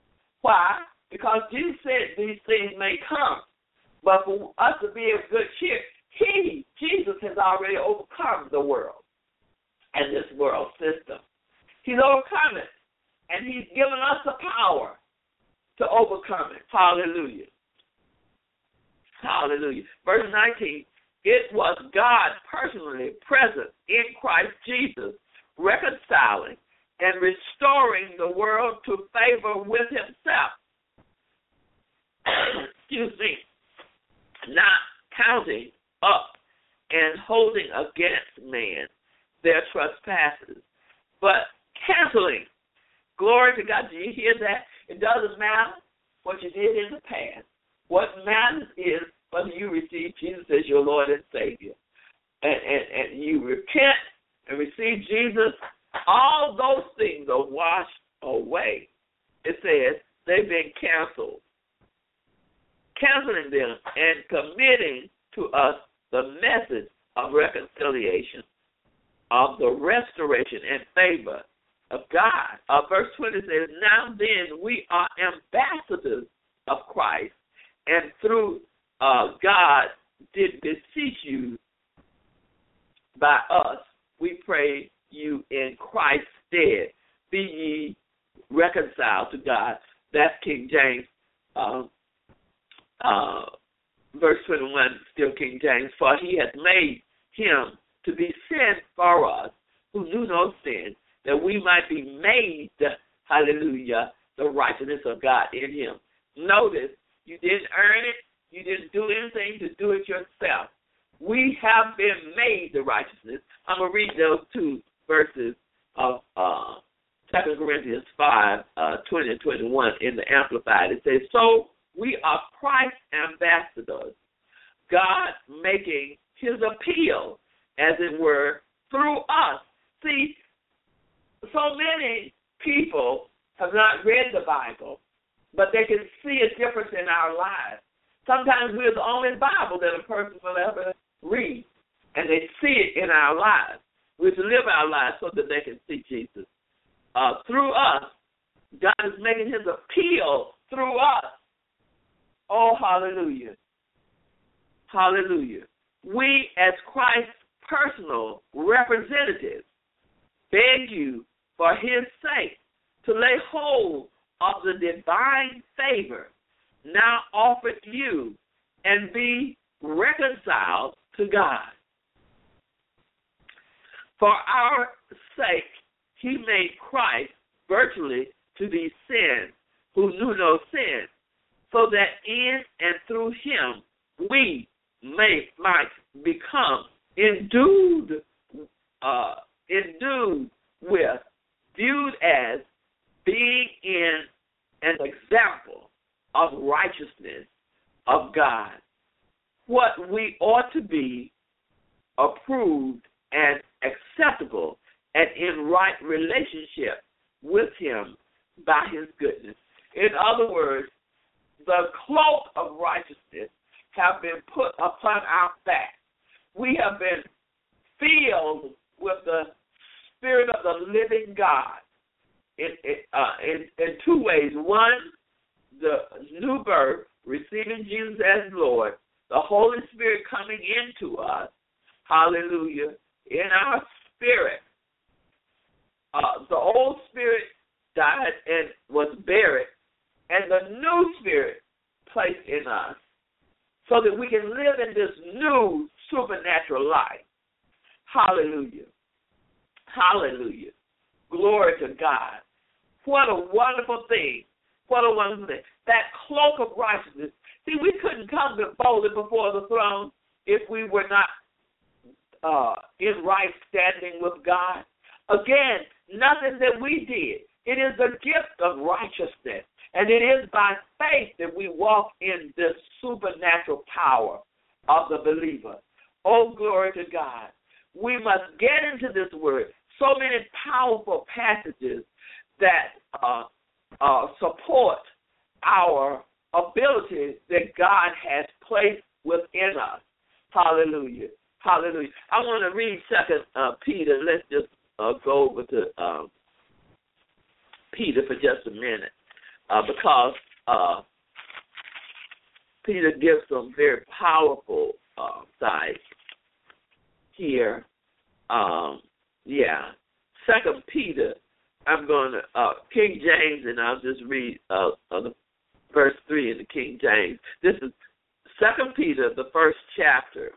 Why? Because Jesus said these things may come. But for us to be of good cheer, he, Jesus, has already overcome the world and this world system. He's overcome it. And he's given us the power to overcome it. Hallelujah. Hallelujah. Verse nineteen, it was God personally present in Christ Jesus, reconciling and restoring the world to favor with himself. Excuse me. Not counting up and holding against man their trespasses, but canceling. Glory to God. Do you hear that? It doesn't matter what you did in the past. What matters is whether you receive Jesus as your Lord and Savior. And, and, and you repent and receive Jesus, all those things are washed away. It says they've been canceled. Canceling them and committing to us the message of reconciliation, of the restoration and favor of God. Uh, verse twenty says, now then we are ambassadors of Christ, and through uh, God did beseech you by us, we pray you in Christ's stead, be ye reconciled to God. That's King James, uh, uh, verse twenty-one, still King James, for he hath made him to be sin for us, who knew no sin, that we might be made, hallelujah, the righteousness of God in him. Notice, you didn't earn it. You didn't do anything to do it yourself. We have been made the righteousness. I'm going to read those two verses of uh, Second Corinthians five, uh, twenty and twenty-one in the Amplified. It says, so we are Christ's ambassadors, God making his appeal, as it were, through us. See, so many people have not read the Bible, but they can see a difference in our lives. Sometimes we're the only Bible that a person will ever read, and they see it in our lives. We have to live our lives so that they can see Jesus. Uh, through us, God is making his appeal through us. Oh, hallelujah. Hallelujah. We, as Christ's personal representatives, beg you, for his sake, to lay hold of the divine favor now offered you and be reconciled to God. For our sake, he made Christ virtually to be sin, who knew no sin, so that in and through him we may might become endued, uh, endued with, viewed as being in an example of righteousness of God, what we ought to be approved and acceptable and in right relationship with him by his goodness. In other words, the cloak of righteousness have been put upon our back. We have been filled with the Spirit of the living God in, in, uh, in, in two ways. One, the new birth, receiving Jesus as Lord, the Holy Spirit coming into us, hallelujah, in our spirit. Uh, the old spirit died and was buried, and the new spirit placed in us so that we can live in this new supernatural life. Hallelujah. Hallelujah. Glory to God. What a wonderful thing. What a wonderful thing. That cloak of righteousness. See, we couldn't come boldly before the throne if we were not uh, in right standing with God. Again, nothing that we did. It is the gift of righteousness. And it is by faith that we walk in this supernatural power of the believer. Oh, glory to God. We must get into this word. So many powerful passages that uh, uh, support our ability that God has placed within us. Hallelujah. Hallelujah. I want to read Second uh, Peter. Let's just uh, go over to um, Peter for just a minute. uh, because uh, Peter gives some very powerful uh, sides here. Um, yeah, Second Peter. I'm going to uh, King James, and I'll just read uh, uh, the verse three in the King James. This is Second Peter, the first chapter,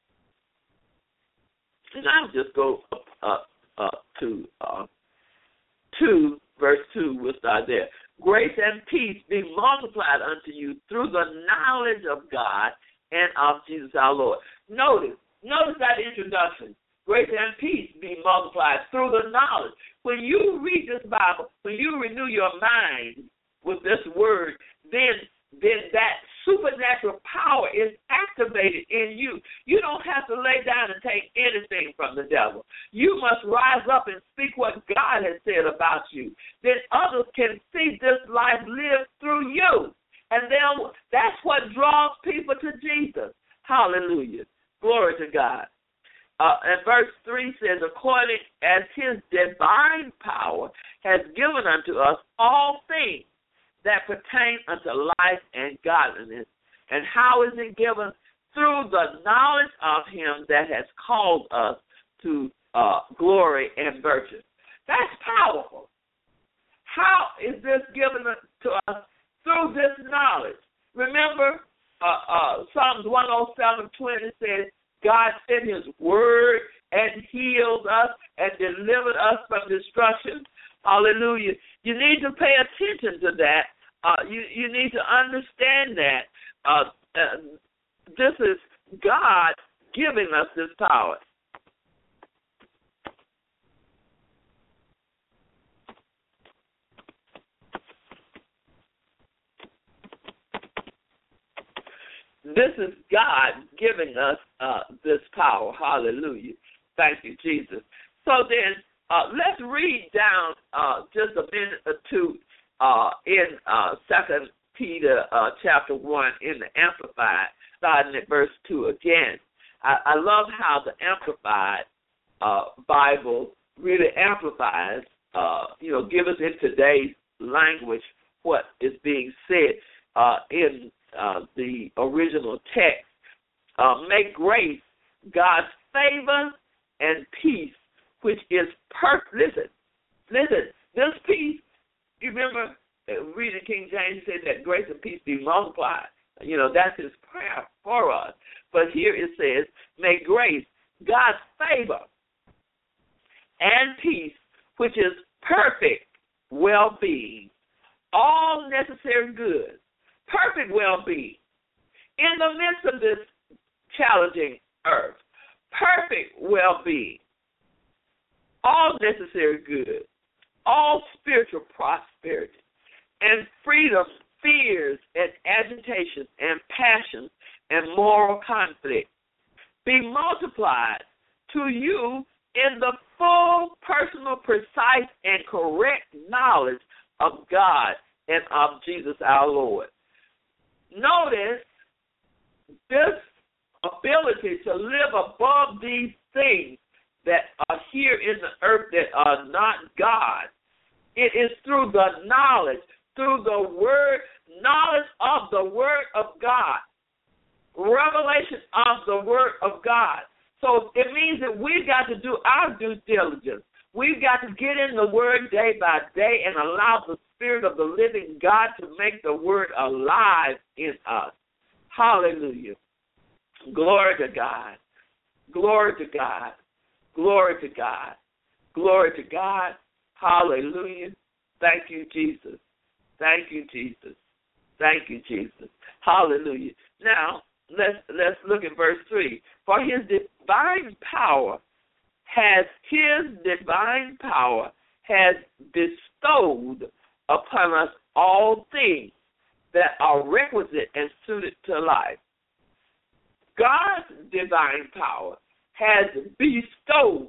and I'll just go up, up, up to uh, two, verse two. We'll start there. Grace and peace be multiplied unto you through the knowledge of God and of Jesus our Lord. Notice, notice that introduction. Grace and peace be multiplied through the knowledge. When you read this Bible, when you renew your mind with this word, then then that supernatural power is activated in you. You don't have to lay down and take anything from the devil. You must rise up and speak what God has said about you. Then others can see this life live through you. And then that's what draws people to Jesus. Hallelujah. Glory to God. Uh, and verse three says, according as his divine power has given unto us all things that pertain unto life and godliness. And how is it given? Through the knowledge of him that has called us to uh, glory and virtue. That's powerful. How is this given to us? Through this knowledge. Remember, uh, uh, Psalms one oh seven twenty says, God sent his word and healed us and delivered us from destruction. Hallelujah. You need to pay attention to that. Uh, you, you need to understand that. Uh, uh, this is God giving us this power. This is God giving us uh, this power. Hallelujah. Thank you, Jesus. So then, uh, let's read down uh, just a minute or two uh, in uh, Second Peter uh, chapter one in the Amplified, starting at verse two again. I, I love how the Amplified uh, Bible really amplifies, uh, you know, give us in today's language what is being said uh, in Uh, the original text. Uh, make grace, God's favor and peace, which is perfect. Listen, listen, this peace, you remember uh, reading King James said that grace and peace be multiplied. You know, that's his prayer for us. But here it says, make grace, God's favor and peace, which is perfect well-being, all necessary goods, perfect well-being in the midst of this challenging earth. Perfect well-being, all necessary good, all spiritual prosperity, and freedom, fears, and agitations, and passions, and moral conflict be multiplied to you in the full, personal, precise, and correct knowledge of God and of Jesus our Lord. Notice this ability to live above these things that are here in the earth that are not God. It is through the knowledge, through the word, knowledge of the word of God, revelation of the word of God. So it means that we've got to do our due diligence. We've got to get in the word day by day and allow the Spirit of the living God to make the word alive in us. Hallelujah. Glory to God. Glory to God. Glory to God. Glory to God. Hallelujah. Thank you, Jesus. Thank you, Jesus. Thank you, Jesus. Hallelujah. Now, let's let's look at verse three. For his divine power has his divine power has bestowed upon us all things that are requisite and suited to life. God's divine power has bestowed.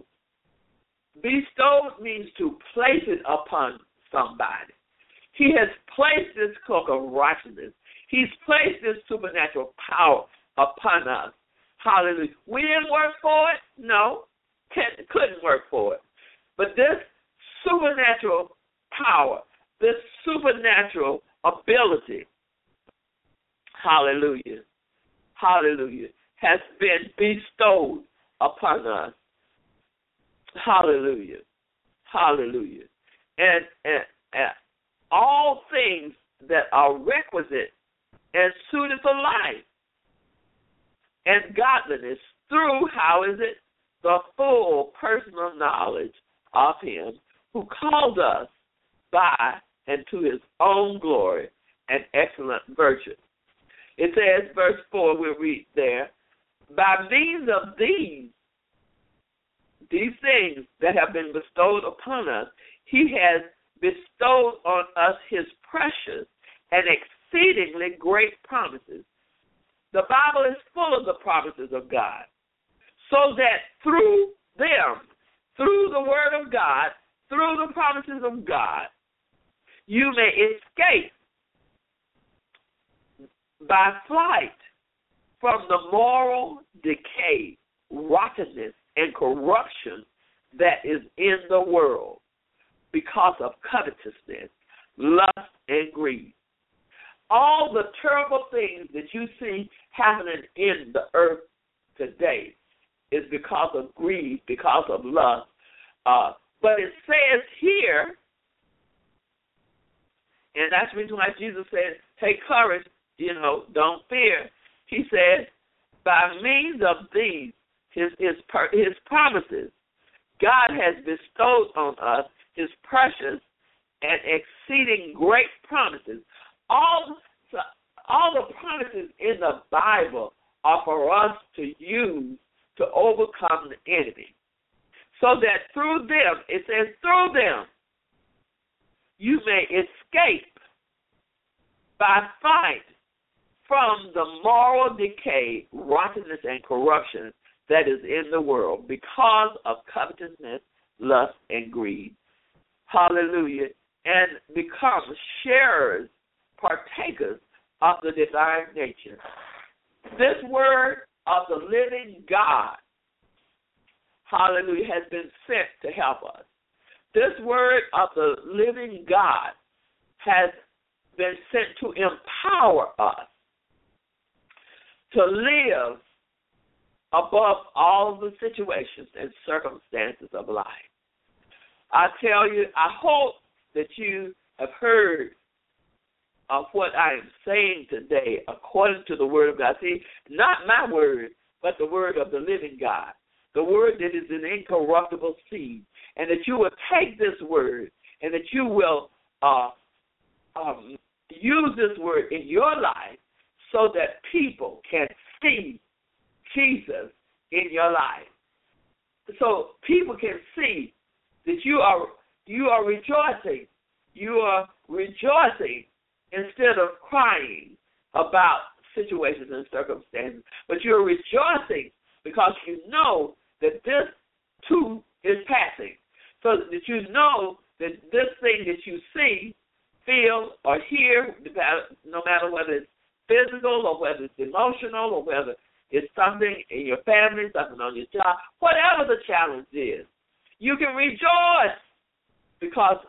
Bestowed means to place it upon somebody. He has placed this cloak of righteousness. He's placed this supernatural power upon us. Hallelujah. We didn't work for it? No. Couldn't work for it. But this supernatural power, this supernatural ability, hallelujah, hallelujah, has been bestowed upon us. Hallelujah, hallelujah. And, and, and all things that are requisite and suited for life and godliness through, how is it? The full personal knowledge of him who called us by and to his own glory and excellent virtue. It says, verse four, we'll read there, by means of these, these things that have been bestowed upon us, he has bestowed on us his precious and exceedingly great promises. The Bible is full of the promises of God, so that through them, through the word of God, through the promises of God, you may escape by flight from the moral decay, rottenness, and corruption that is in the world because of covetousness, lust, and greed. All the terrible things that you see happening in the earth today is because of greed, because of lust. Uh, but it says here, and that's the reason why Jesus said, take courage, you know, don't fear. He said, by means of these, his, his, his promises, God has bestowed on us his precious and exceeding great promises. All, all the promises in the Bible are for us to use to overcome the enemy. So that through them, it says through them, you may escape by fight from the moral decay, rottenness, and corruption that is in the world because of covetousness, lust, and greed. Hallelujah. And become sharers, partakers of the divine nature. This word of the living God, hallelujah, has been sent to help us. This word of the living God has been sent to empower us to live above all the situations and circumstances of life. I tell you, I hope that you have heard of what I am saying today according to the word of God. See, not my word, but the word of the living God, the word that is an incorruptible seed, and that you will take this word and that you will uh, um, use this word in your life so that people can see Jesus in your life. So people can see that you are you are rejoicing. You are rejoicing instead of crying about situations and circumstances. But you're rejoicing because you know that this too is passing. So that you know that this thing that you see, feel, or hear, no matter whether it's physical or whether it's emotional or whether it's something in your family, something on your job, whatever the challenge is, you can rejoice because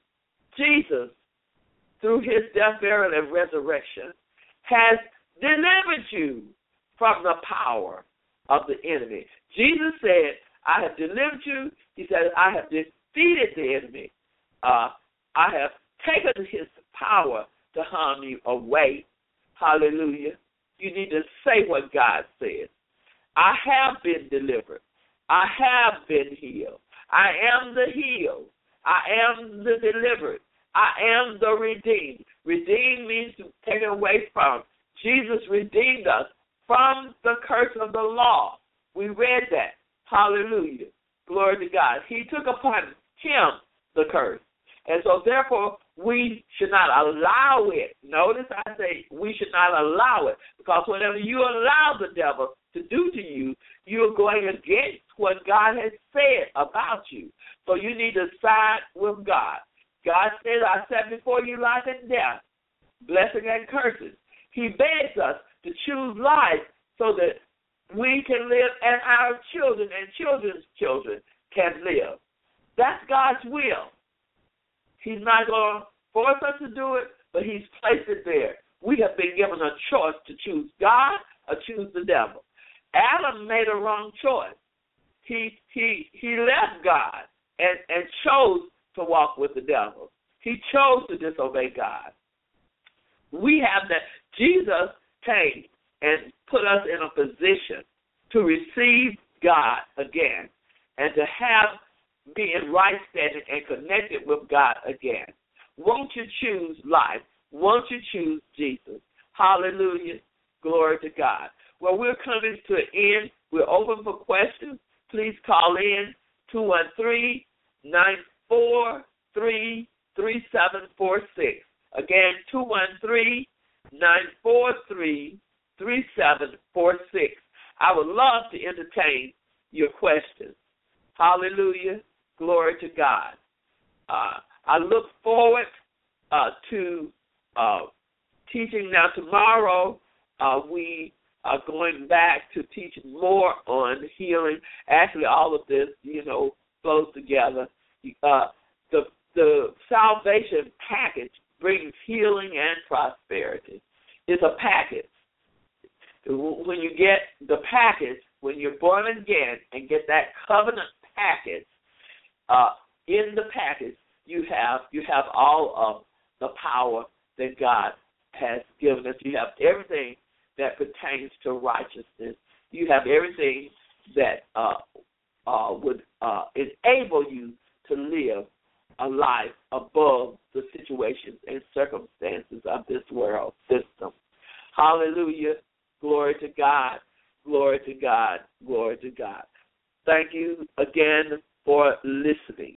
Jesus, through his death, burial, and resurrection, has delivered you from the power of the enemy. Jesus said, I have delivered you. He said, I have defeated the enemy. Uh, I have taken his power to harm you away. Hallelujah. You need to say what God says. I have been delivered. I have been healed. I am the healed. I am the delivered. I am the redeemed. Redeemed means to take away from. Jesus redeemed us from the curse of the law. We read that. Hallelujah. Glory to God. He took upon him the curse. And so, therefore, we should not allow it. Notice I say we should not allow it, because whatever you allow the devil to do to you, you're going against what God has said about you. So you need to side with God. God said, I set before you life and death, blessing and curses. He begs us to choose life so that we can live and our children and children's children can live. That's God's will. He's not going to force us to do it, but he's placed it there. We have been given a choice to choose God or choose the devil. Adam made a wrong choice. He he he left God and, and chose to walk with the devil. He chose to disobey God. We have that. Jesus came and put us in a position to receive God again and to have be in right standing and connected with God again. Won't you choose life? Won't you choose Jesus? Hallelujah. Glory to God. Well, we're coming to an end. We're open for questions. Please call in two one three, nine four three, three seven four six. Again, two one three, nine four three, three seven four six. I would love to entertain your questions. Hallelujah. Glory to God. Uh, I look forward uh, to uh, teaching. Now, tomorrow uh, we are going back to teach more on healing. Actually, all of this, you know, flows together. Uh, the, the salvation package brings healing and prosperity. It's a package. When you get the package, when you're born again and get that covenant package, uh, in the package you have you have all of the power that God has given us. You have everything that pertains to righteousness. You have everything that uh, uh, would uh, enable you to live a life above the situations and circumstances of this world system. Hallelujah. Glory to God. Glory to God. Glory to God. Thank you again for listening.